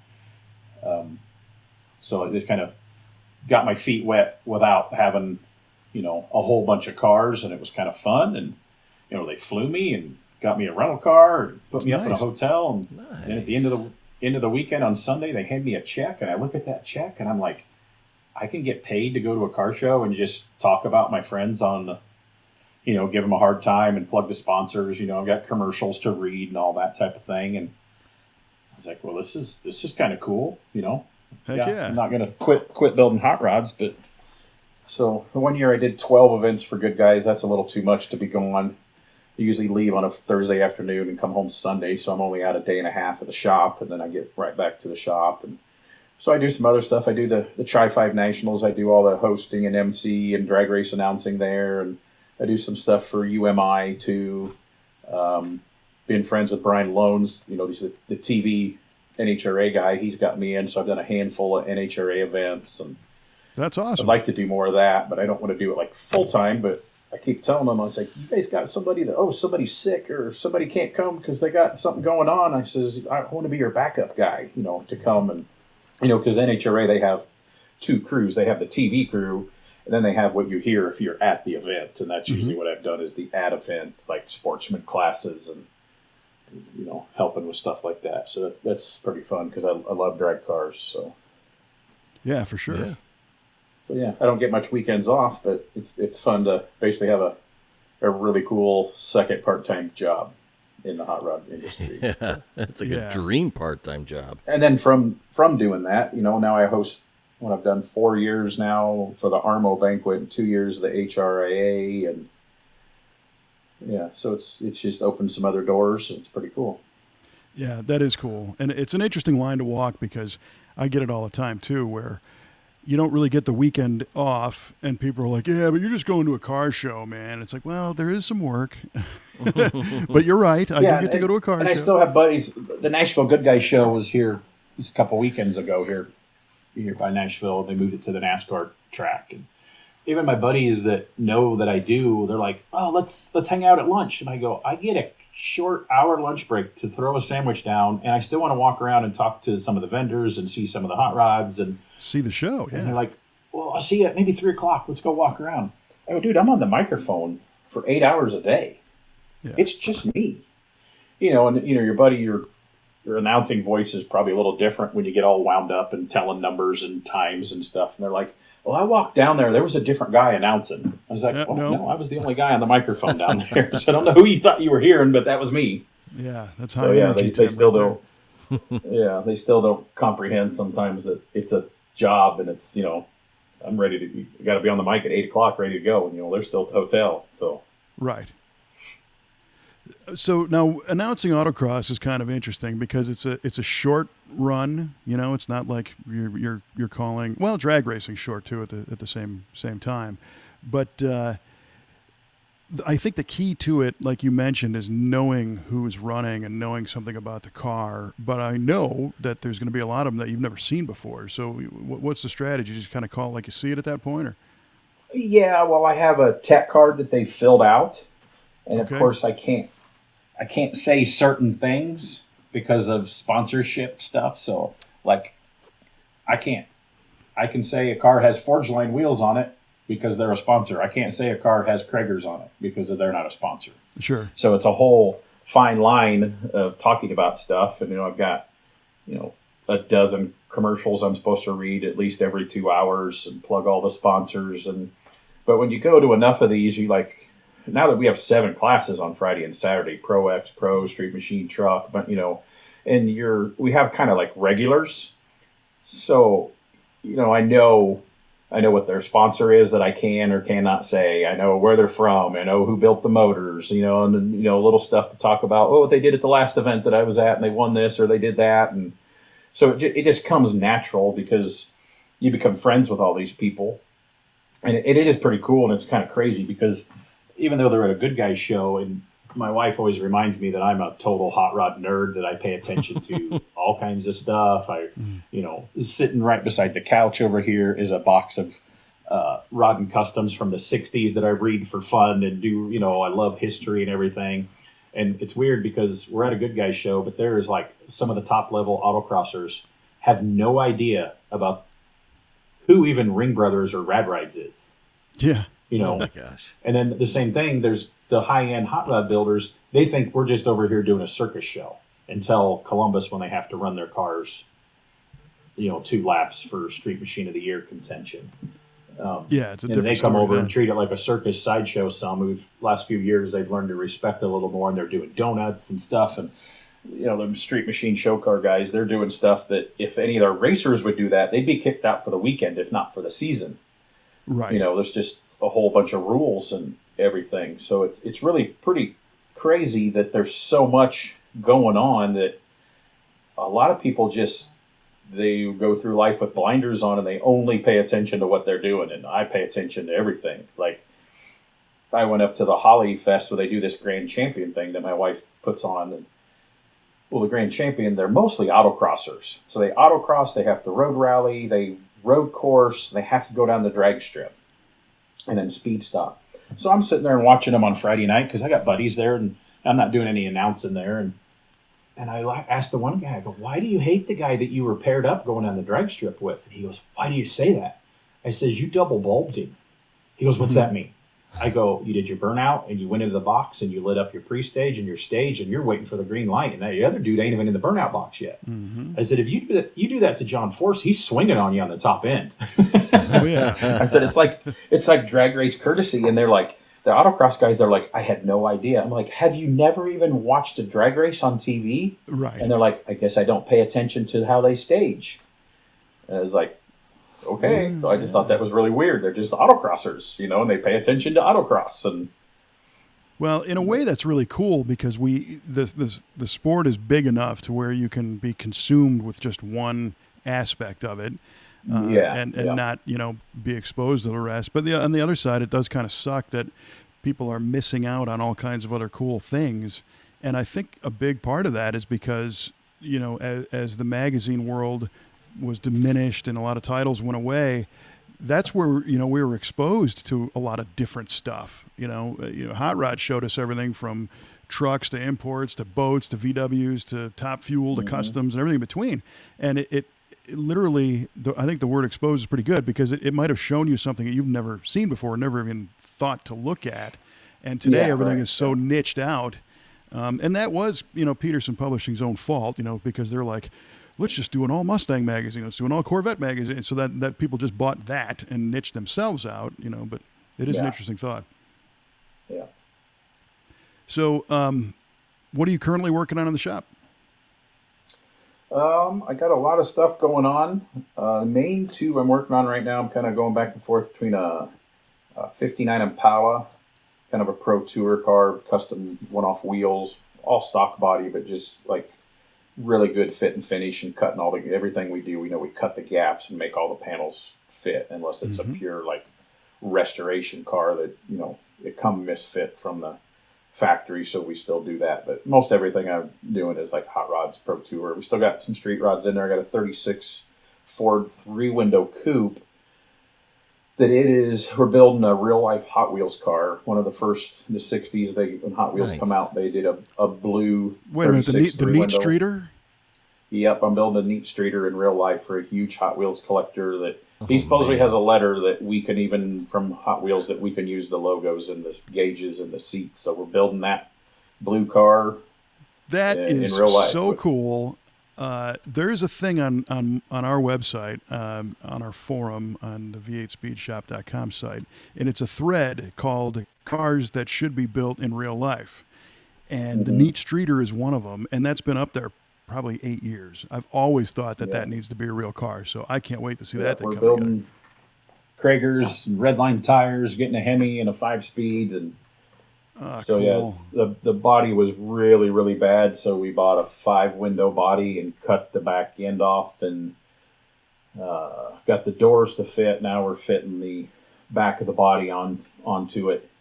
So it just kind of got my feet wet without having, a whole bunch of cars, and it was kind of fun. And, they flew me and got me a rental car and put me up in a hotel. And then at the end of the weekend on Sunday, they hand me a check, and I look at that check and I'm like, I can get paid to go to a car show and just talk about my friends on the, give them a hard time and plug the sponsors, I've got commercials to read and all that type of thing. And I was like, well, this is kind of cool, Heck yeah. I'm not going to quit building hot rods, but so the 1 year I did 12 events for Good Guys. That's a little too much to be gone. I usually leave on a Thursday afternoon and come home Sunday, so I'm only out a day and a half at the shop, and then I get right back to the shop. And so I do some other stuff. I do the Tri-5 Nationals. I do all the hosting and MC and drag race announcing there, and I do some stuff for UMI too. Being friends with Brian Loans, he's the TV NHRA guy. He's got me in, so I've done a handful of NHRA events, and that's awesome. I'd like to do more of that, but I don't want to do it like full time. But I keep telling them, I was like, you guys got somebody's sick or somebody can't come because they got something going on. I says, I want to be your backup guy, to come and, because NHRA, they have 2 crews. They have the TV crew, and then they have what you hear if you're at the event. And that's usually what I've done is the ad event, like sportsman classes and, helping with stuff like that. So that's pretty fun because I love drag cars. So yeah, for sure. Yeah. So yeah, I don't get much weekends off, but it's fun to basically have a really cool second part-time job in the hot rod industry. Yeah, it's like a dream part-time job. And then from doing that, now I host what I've done 4 years now for the Armo banquet and 2 years of the HRIA, and yeah, so it's just opened some other doors. It's pretty cool. Yeah, that is cool, and it's an interesting line to walk because I get it all the time too, where you don't really get the weekend off, and people are like, yeah, but you're just going to a car show, man. It's like, well, there is some work. But you're right. I do get to go to a car show. And I still have buddies. The Nashville Good Guys show was here just a couple weekends ago here by Nashville. They moved it to the NASCAR track. And even my buddies that know that I do, they're like, oh, let's hang out at lunch. And I go, I get a short hour lunch break to throw a sandwich down, and I still want to walk around and talk to some of the vendors and see some of the hot rods and see the show. Yeah. And they're like, well, I'll see you at maybe 3 o'clock. Let's go walk around. I go, dude, I'm on the microphone for 8 hours a day. Yeah. It's just me. And your buddy, your announcing voice is probably a little different when you get all wound up and telling numbers and times and stuff. And they're like, well, I walked down there was a different guy announcing. I was like, no, I was the only guy on the microphone down there. So I don't know who you thought you were hearing, but that was me. Yeah, that's high energy. They still don't. Yeah, they still don't comprehend sometimes that it's a job, and it's I'm ready to. You got to be on the mic at 8 o'clock, ready to go, and they're still at the hotel. So right. So now announcing autocross is kind of interesting because it's a short run. It's not like you're calling. Well, drag racing short too at the same time, but I think the key to it, like you mentioned, is knowing who's running and knowing something about the car. But I know that there's going to be a lot of them that you've never seen before. So what's the strategy? Just kind of call it like you see it at that point, or? Yeah, well, I have a tech card that they filled out, and of course I can't say certain things because of sponsorship stuff. So, like, I can say a car has Forge Line wheels on it because they're a sponsor. I can't say a car has Krager's on it because they're not a sponsor. Sure. So it's a whole fine line of talking about stuff. And, I've got, a dozen commercials I'm supposed to read at least every 2 hours and plug all the sponsors. But when you go to enough of these, you now that we have 7 classes on Friday and Saturday, Pro X, Pro, Street Machine, Truck, but and we have kind of like regulars. So, I know what their sponsor is that I can or cannot say. I know where they're from. I know who built the motors, and little stuff to talk about. Oh, what they did at the last event that I was at, and they won this or they did that, and so it just comes natural because you become friends with all these people, and it is pretty cool, and it's kind of crazy because even though they're at a good guys show, and my wife always reminds me that I'm a total hot rod nerd, that I pay attention to all kinds of stuff. Sitting right beside the couch over here is a box of Rod and Customs from the 60s that I read for fun and do, I love history and everything. And it's weird because we're at a good guys show, but there's like some of the top level autocrossers have no idea about who even Ring Brothers or Rad Rides is. Yeah. Oh my gosh. And then the same thing, there's the high-end hot rod builders. They think we're just over here doing a circus show until Columbus when they have to run their cars, 2 laps for Street Machine of the Year contention. It's a different and they come story, over man. and treat it like a circus sideshow. Some last few years they've learned to respect it a little more, and they're doing donuts and stuff. And the Street Machine show car guys, they're doing stuff that if any of their racers would do that, they'd be kicked out for the weekend, if not for the season. Right. There's just a whole bunch of rules and everything. So it's really pretty crazy that there's so much going on that a lot of people they go through life with blinders on and they only pay attention to what they're doing. And I pay attention to everything. Like I went up to the Holly Fest where they do this Grand Champion thing that my wife puts on. And, the Grand Champion, they're mostly autocrossers. So they autocross, they have to road rally, they road course, they have to go down the drag strip and then speed stop. So I'm sitting there and watching them on Friday night because I got buddies there and I'm not doing any announcing there. And I asked the one guy, I go, why do you hate the guy that you were paired up going down the drag strip with? And he goes, why do you say that? I says, you double bulbed him. He goes, what's that mean? I go, you did your burnout and you went into the box and you lit up your pre-stage and your stage and you're waiting for the green light. And the other dude ain't even in the burnout box yet. Mm-hmm. I said, if you do that to John Force, he's swinging on you on the top end. Oh, yeah. I said, it's like drag race courtesy. And they're like, the autocross guys, they're like, I had no idea. I'm like, have you never even watched a drag race on TV? Right. And they're like, I guess I don't pay attention to how they stage. And I was like, okay. So I just thought that was really weird. They're just autocrossers, and they pay attention to autocross. And well, in a way, that's really cool because the sport is big enough to where you can be consumed with just one aspect of it. And not, be exposed to the rest. But on the other side, it does kind of suck that people are missing out on all kinds of other cool things. And I think a big part of that is because, as the magazine world was diminished and a lot of titles went away, that's where, we were exposed to a lot of different stuff. Hot Rod showed us everything from trucks to imports to boats to VWs to Top Fuel to customs and everything in between. And it literally, I think the word exposed is pretty good because it might have shown you something that you've never seen before, never even thought to look at. And today everything is so niched out. And that was, Peterson Publishing's own fault, because they're like, let's just do an all Mustang magazine. Let's do an all Corvette magazine. So that people just bought that and niched themselves out, but it is an interesting thought. Yeah. So what are you currently working on in the shop? I got a lot of stuff going on. The main 2 I'm working on right now, I'm kind of going back and forth between a 59 Impala, kind of a pro tour car, custom one-off wheels, all stock body, but just like really good fit and finish and cutting everything we do. We cut the gaps and make all the panels fit unless it's a pure like restoration car that, it come misfit from the factory, so we still do that. But most everything I'm doing is like hot rods, pro tour. We still got some street rods in there. I got a 36 Ford 3-window coupe we're building a real life Hot Wheels car. One of the first in the 60s, when Hot Wheels come out, they did a blue. Wait a minute, the Neat Streeter? Yep, I'm building a Neat Streeter in real life for a huge Hot Wheels collector that he supposedly has a letter that we can even, from Hot Wheels, that we can use the logos and the gauges and the seats. So we're building that blue car. That is in real life so cool. There is a thing on our website, on our forum on the v8speedshop.com site, and it's a thread called Cars That Should Be Built in Real Life. And the Neat Streeter is one of them, and that's been up there probably 8 years. I've always thought that needs to be a real car, so I can't wait to see that thing we're come building Kragers and Redline tires, getting a Hemi and a 5-speed, and cool. the body was really, really bad, so we bought a 5-window body and cut the back end off and got the doors to fit. Now we're fitting the back of the body onto it.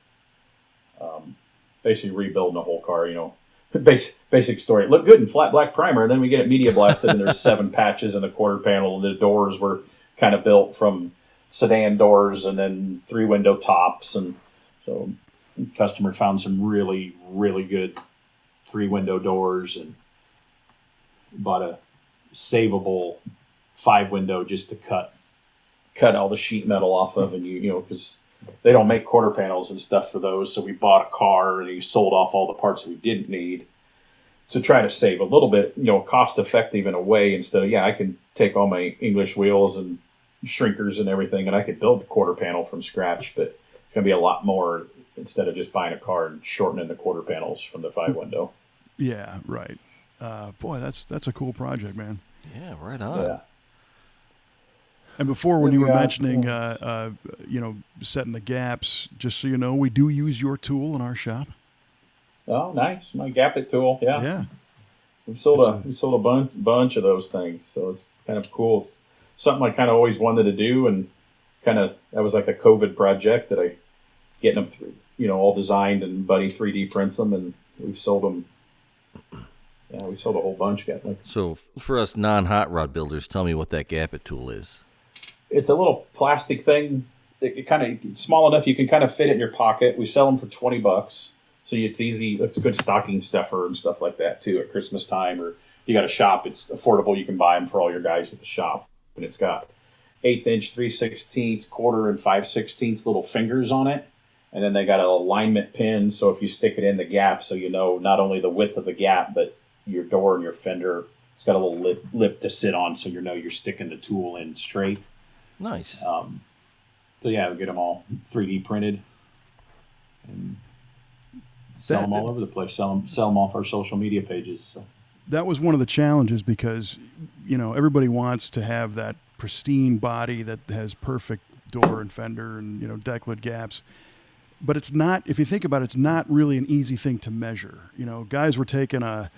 Basically rebuilding the whole car, Basic story. It looked good in flat black primer, and then we get it media blasted, and there's 7 patches in the quarter panel, and the doors were kind of built from sedan doors and then 3-window tops, and so the customer found some really, really good 3-window doors and bought a savable 5-window just to cut all the sheet metal off of, and because they don't make quarter panels and stuff for those, so we bought a car and he sold off all the parts we didn't need to try to save a little bit, cost effective in a way, instead of, I can take all my English wheels and shrinkers and everything and I could build a quarter panel from scratch, but it's going to be a lot more instead of just buying a car and shortening the quarter panels from the 5-window. Yeah, right. Boy, that's a cool project, man. Yeah, right on. Yeah. And before, when you were mentioning, setting the gaps, just so you know, we do use your tool in our shop. Oh, nice. My Gap-It tool. Yeah. Yeah. We sold a bunch of those things, so it's kind of cool. It's something I kind of always wanted to do, and that was like a COVID project that I getting them through, all designed, and Buddy 3D prints them, and we've sold them. Yeah, we sold a whole bunch. So for us non-hot rod builders, tell me what that Gap-It tool is. It's a little plastic thing. It kind of small enough you can kind of fit it in your pocket. We sell them for $20, so it's easy. It's a good stocking stuffer and stuff like that too at Christmas time, or you got a shop. It's affordable. You can buy them for all your guys at the shop, and it's got 1/8-inch, 3/16, quarter, and 5/16 little fingers on it, and then they got an alignment pin. So if you stick it in the gap, so not only the width of the gap, but your door and your fender. It's got a little lip to sit on, so you're sticking the tool in straight. Nice. So yeah, we get them all 3D printed and sell them all over the place. Sell them off our social media pages. So. That was one of the challenges because, everybody wants to have that pristine body that has perfect door and fender and, deck lid gaps. But it's not, if you think about it, it's not really an easy thing to measure. Guys were taking a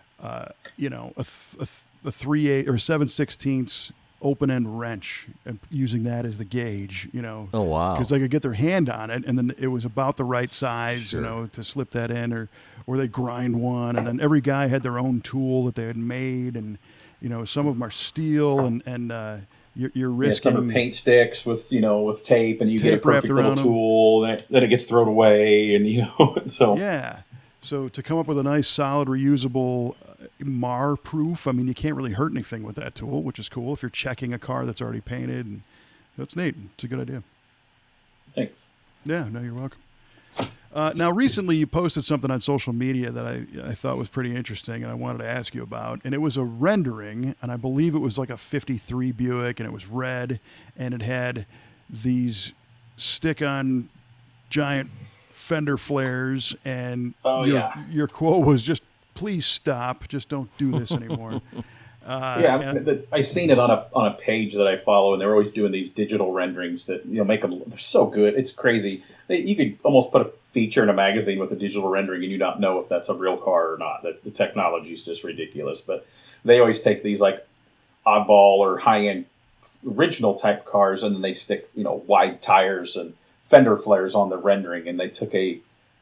3/8 or 7/16 open-end wrench and using that as the gauge, Oh, wow. because they could get their hand on it, and then it was about the right size, Sure. to slip that in, or they grind one, and then every guy had their own tool that they had made, and some of them are steel, and you're risking some are paint sticks with tape, and you get a Tape wrapped perfect little around 'em. tool, then it gets thrown away, and so yeah. So to come up with a nice, solid, reusable, mar-proof, I mean, you can't really hurt anything with that tool, which is cool if you're checking a car that's already painted. And that's neat. It's a good idea. Thanks. Yeah, no, you're welcome. Now, recently you posted something on social media that I thought was pretty interesting, and I wanted to ask you about. And it was a rendering, and I believe it was like a 53 Buick, and it was red, and it had these stick-on giant fender flares, and your quote was just, "Please stop, just don't do this anymore." I seen it on a page that I follow, and they're always doing these digital renderings that make them. They're so good, it's crazy. You could almost put a feature in a magazine with a digital rendering, and you not know if that's a real car or not. The technology is just ridiculous. But they always take these like oddball or high end original type cars, and then they stick wide tires and fender flares on the rendering, and they took a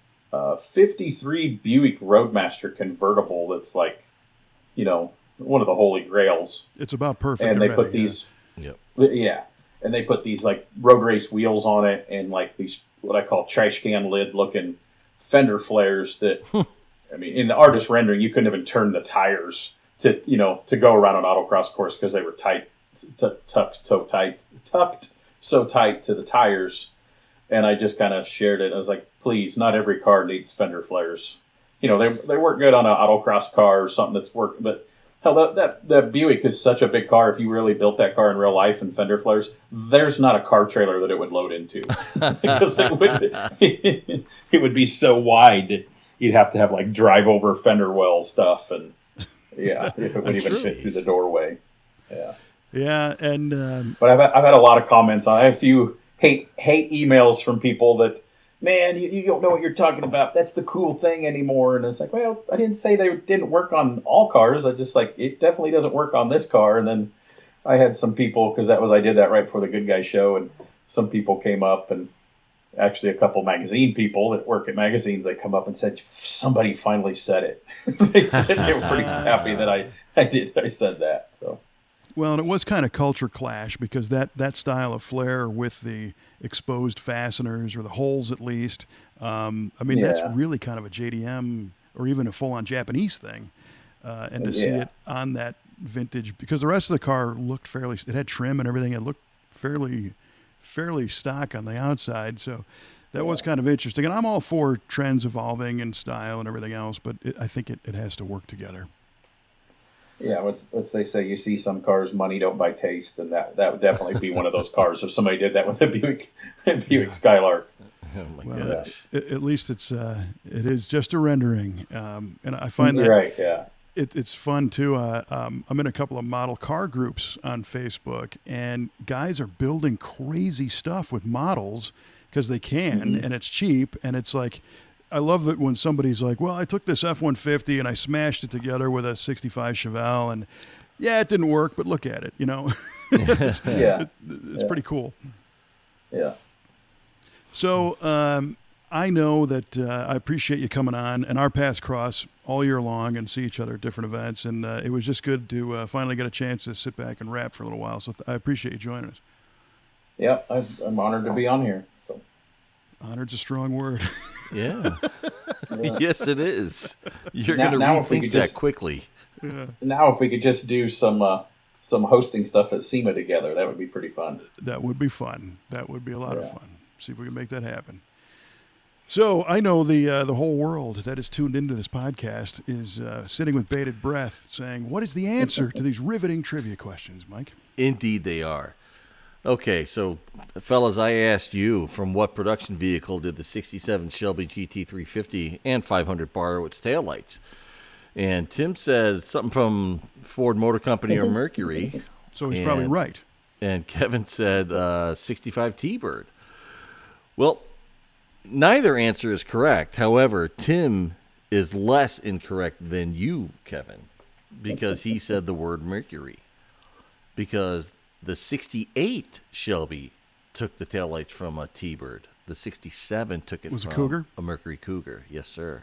53 Buick Roadmaster convertible that's like, one of the holy grails. It's about perfect. And they already, put these, Yep. and they put these like road race wheels on it, and like these what I call trash can lid looking fender flares that, I mean, in the artist rendering, you couldn't even turn the tires to go around an autocross course because they were tucked so tight to the tires. And I just kind of shared it. I was like, please, not every car needs fender flares. They work good on an autocross car or something that's working, but Hell, that Buick is such a big car. If you really built that car in real life and fender flares, there's not a car trailer that it would load into because it would be so wide. You'd have to have like drive over fender well stuff, and if it would even fit through the doorway. Yeah. Yeah, and but I've had a lot of comments. I have a few hate emails from people that, man, you don't know what you're talking about. That's the cool thing anymore. And it's like, well, I didn't say they didn't work on all cars. I just it definitely doesn't work on this car. And then I had some people, because I did that right before the Good Guy show, and some people came up, and actually a couple magazine people that work at magazines, they come up and said, somebody finally said it. They said they were pretty happy that I said that. So. Well, and it was kind of culture clash, because that style of flare with the exposed fasteners, or the holes at least, that's really kind of a JDM or even a full-on Japanese thing. And to see it on that vintage, because the rest of the car looked it had trim and everything. It looked fairly stock on the outside. So that was kind of interesting. And I'm all for trends evolving in style and everything else, but I think it has to work together. Yeah, what's they say? You see some cars, money don't buy taste, and that would definitely be one of those cars. If somebody did that with a Buick Skylark. Oh my gosh! At least it is just a rendering, and I find that you're right. Yeah, it's fun too. I'm in a couple of model car groups on Facebook, and guys are building crazy stuff with models because they can, and it's cheap, and it's like. I love it when somebody's like, well, I took this F-150 and I smashed it together with a 65 Chevelle, and it didn't work, but look at it, it's pretty cool. Yeah. So I know that I appreciate you coming on, and our paths cross all year long and see each other at different events, and it was just good to finally get a chance to sit back and rap for a little while, so I appreciate you joining us. Yeah, I'm honored to be on here. So. Honored's a strong word. Yeah. Yes, it is. You're going to rethink that quickly. Yeah. Now, if we could just do some hosting stuff at SEMA together, that would be pretty fun. That would be fun. That would be a lot of fun. See if we can make that happen. So I know the whole world that is tuned into this podcast is sitting with bated breath saying, what is the answer to these riveting trivia questions, Mike? Indeed they are. Okay, so, fellas, I asked you, from what production vehicle did the 67 Shelby GT350 and 500 borrow its taillights? And Tim said something from Ford Motor Company or Mercury. So he's probably right. And Kevin said 65 T-Bird. Well, neither answer is correct. However, Tim is less incorrect than you, Kevin, because he said the word Mercury. Because the 68 Shelby took the taillights from a T-Bird. The 67 took it from Cougar? A Mercury Cougar. Yes, sir.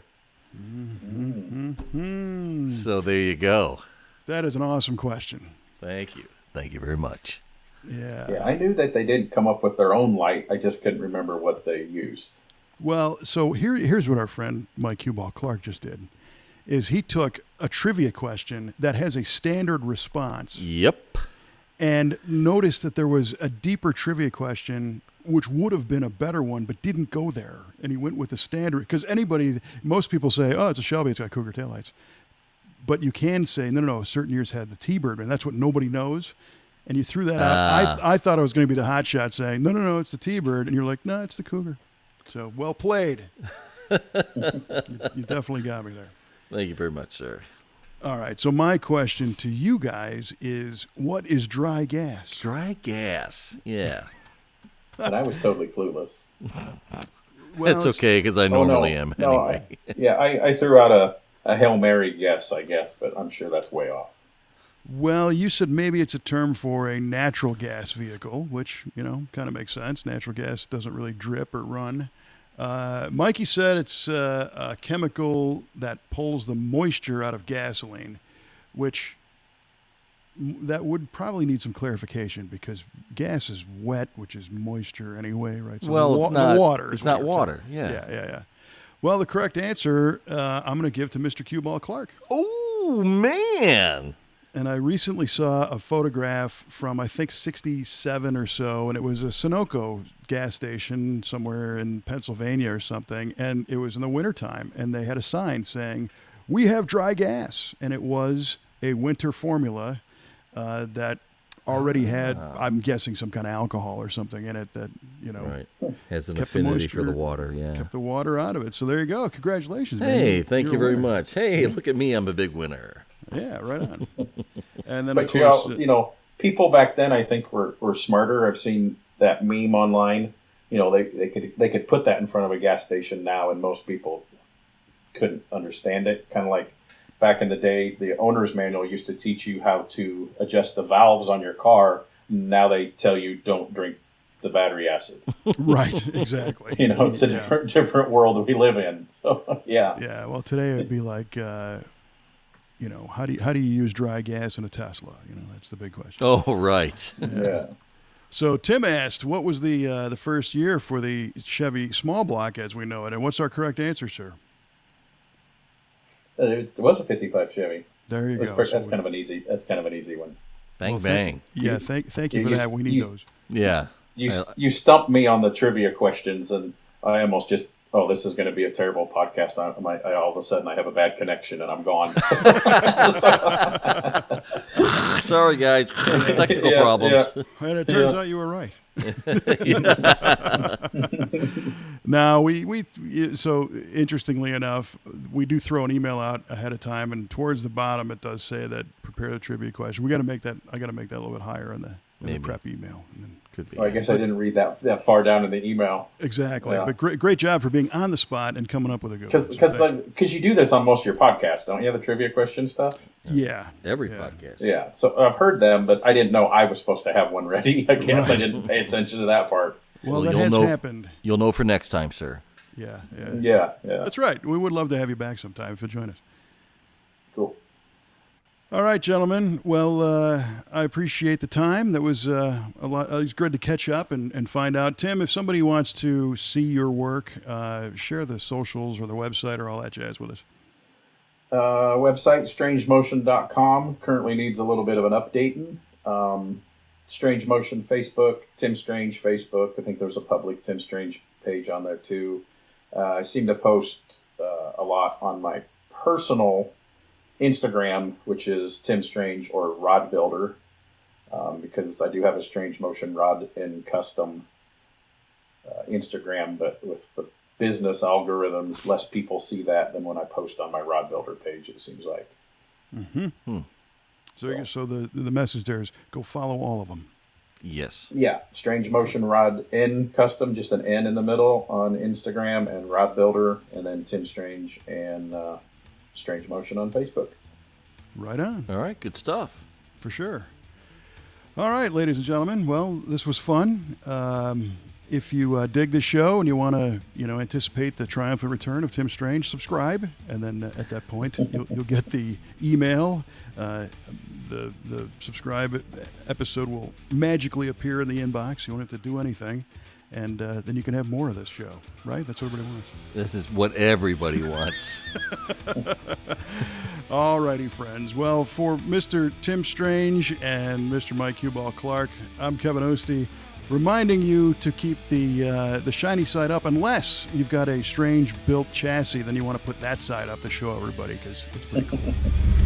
Mm-hmm. So there you go. That is an awesome question. Thank you. Thank you very much. Yeah. Yeah, I knew that they did come up with their own light. I just couldn't remember what they used. Well, so here's what our friend Mike Huball Clark just did. Is he took a trivia question that has a standard response. Yep. And noticed that there was a deeper trivia question, which would have been a better one, but didn't go there. And he went with the standard. Because most people say, oh, it's a Shelby, it's got Cougar taillights. But you can say, no, certain years had the T-Bird, and that's what nobody knows. And you threw that out. I thought I was going to be the hot shot saying, no, it's the T-Bird. And you're like, no, it's the Cougar. So, well played. You definitely got me there. Thank you very much, sir. All right, so my question to you guys is, what is dry gas? Dry gas, yeah. And I was totally clueless. Well, it's okay, because I normally am anyway. I threw out a Hail Mary guess, I guess, but I'm sure that's way off. Well, you said maybe it's a term for a natural gas vehicle, which, kind of makes sense. Natural gas doesn't really drip or run. Mikey said it's a chemical that pulls the moisture out of gasoline, which that would probably need some clarification because gas is wet, which is moisture anyway, right? So it's not water. It's not water. Yeah. Well, the correct answer I'm going to give to Mr. Q-Ball Clark. Oh, man. And I recently saw a photograph from, I think, 67 or so, and it was a Sunoco gas station somewhere in Pennsylvania or something, and it was in the wintertime, and they had a sign saying, we have dry gas, and it was a winter formula that already had, I'm guessing, some kind of alcohol or something in it that, Right. Has an kept the affinity for the moisture, water. Yeah. kept the water out of it. So there you go. Congratulations, man. Hey, thank You're you a very winner. much. Hey, look at me. I'm a big winner. Yeah, right on. And then, But of course, people back then I think were smarter. I've seen that meme online. They could put that in front of a gas station now, and most people couldn't understand it. Kind of like back in the day, the owner's manual used to teach you how to adjust the valves on your car. Now they tell you don't drink the battery acid. right, exactly. It's a different world we live in. So yeah. Yeah, well, today it would be like, how do you use dry gas in a Tesla? That's the big question. Oh, right. Yeah. So Tim asked, what was the first year for the Chevy small block as we know it, and what's our correct answer, sir? It was a 55 Chevy. There you go. That's kind of an easy one. Bang, Well, bang. Thank you for that. We need those. Yeah. You stumped me on the trivia questions, and I almost just, this is going to be a terrible podcast. I all of a sudden I have a bad connection and I'm gone. Sorry, guys. Technical problems. Yeah. And it turns out you were right. Now so interestingly enough, we do throw an email out ahead of time, and towards the bottom it does say that prepare the trivia question. I got to make that a little bit higher in the prep email. And then, Could be. I guess I didn't read that far down in the email. exactly. Yeah. But great job for being on the spot and coming up with a good one. So Because you do this on most of your podcasts, don't you? The trivia question stuff. yeah. Every Yeah. podcast. Yeah. So I've heard them, but I didn't know I was supposed to have one ready. I guess I Right. didn't pay attention to that part. Well, Well, that you'll has know- happened. You'll know for next time, sir. Yeah. Yeah. That's right. We would love to have you back sometime if you join us. Cool. All right, gentlemen. Well, I appreciate the time. That was a lot. It was good to catch up and find out. Tim, if somebody wants to see your work, share the socials or the website or all that jazz with us. Website, strangemotion.com, currently needs a little bit of an updating. Strange Motion Facebook, Tim Strange Facebook. I think there's a public Tim Strange page on there too. I seem to post a lot on my personal Instagram, which is Tim Strange or Rod Builder, because I do have a Strange Motion rod and custom Instagram, but with the business algorithms, less people see that than when I post on my Rod Builder page, it seems like. So the message there is go follow all of them. Yes. Yeah, Strange Motion Rod N Custom, just an N in the middle on Instagram, and Rod Builder, and then Tim Strange and Strange Motion on Facebook. Right on. All right. Good stuff. For sure. All right, ladies and gentlemen. Well, this was fun. If you dig the show and you want to, anticipate the triumphant return of Tim Strange, subscribe, and then at that point you'll get the email. The subscribe episode will magically appear in the inbox. You won't have to do anything, and then you can have more of this show. Right? That's what everybody wants. This is what everybody wants. All righty, friends. Well, for Mr. Tim Strange and Mr. Mike Huball Clark, I'm Kevin Ostie, reminding you to keep the shiny side up, unless you've got a strange built chassis. Then you want to put that side up to show everybody, because it's pretty cool.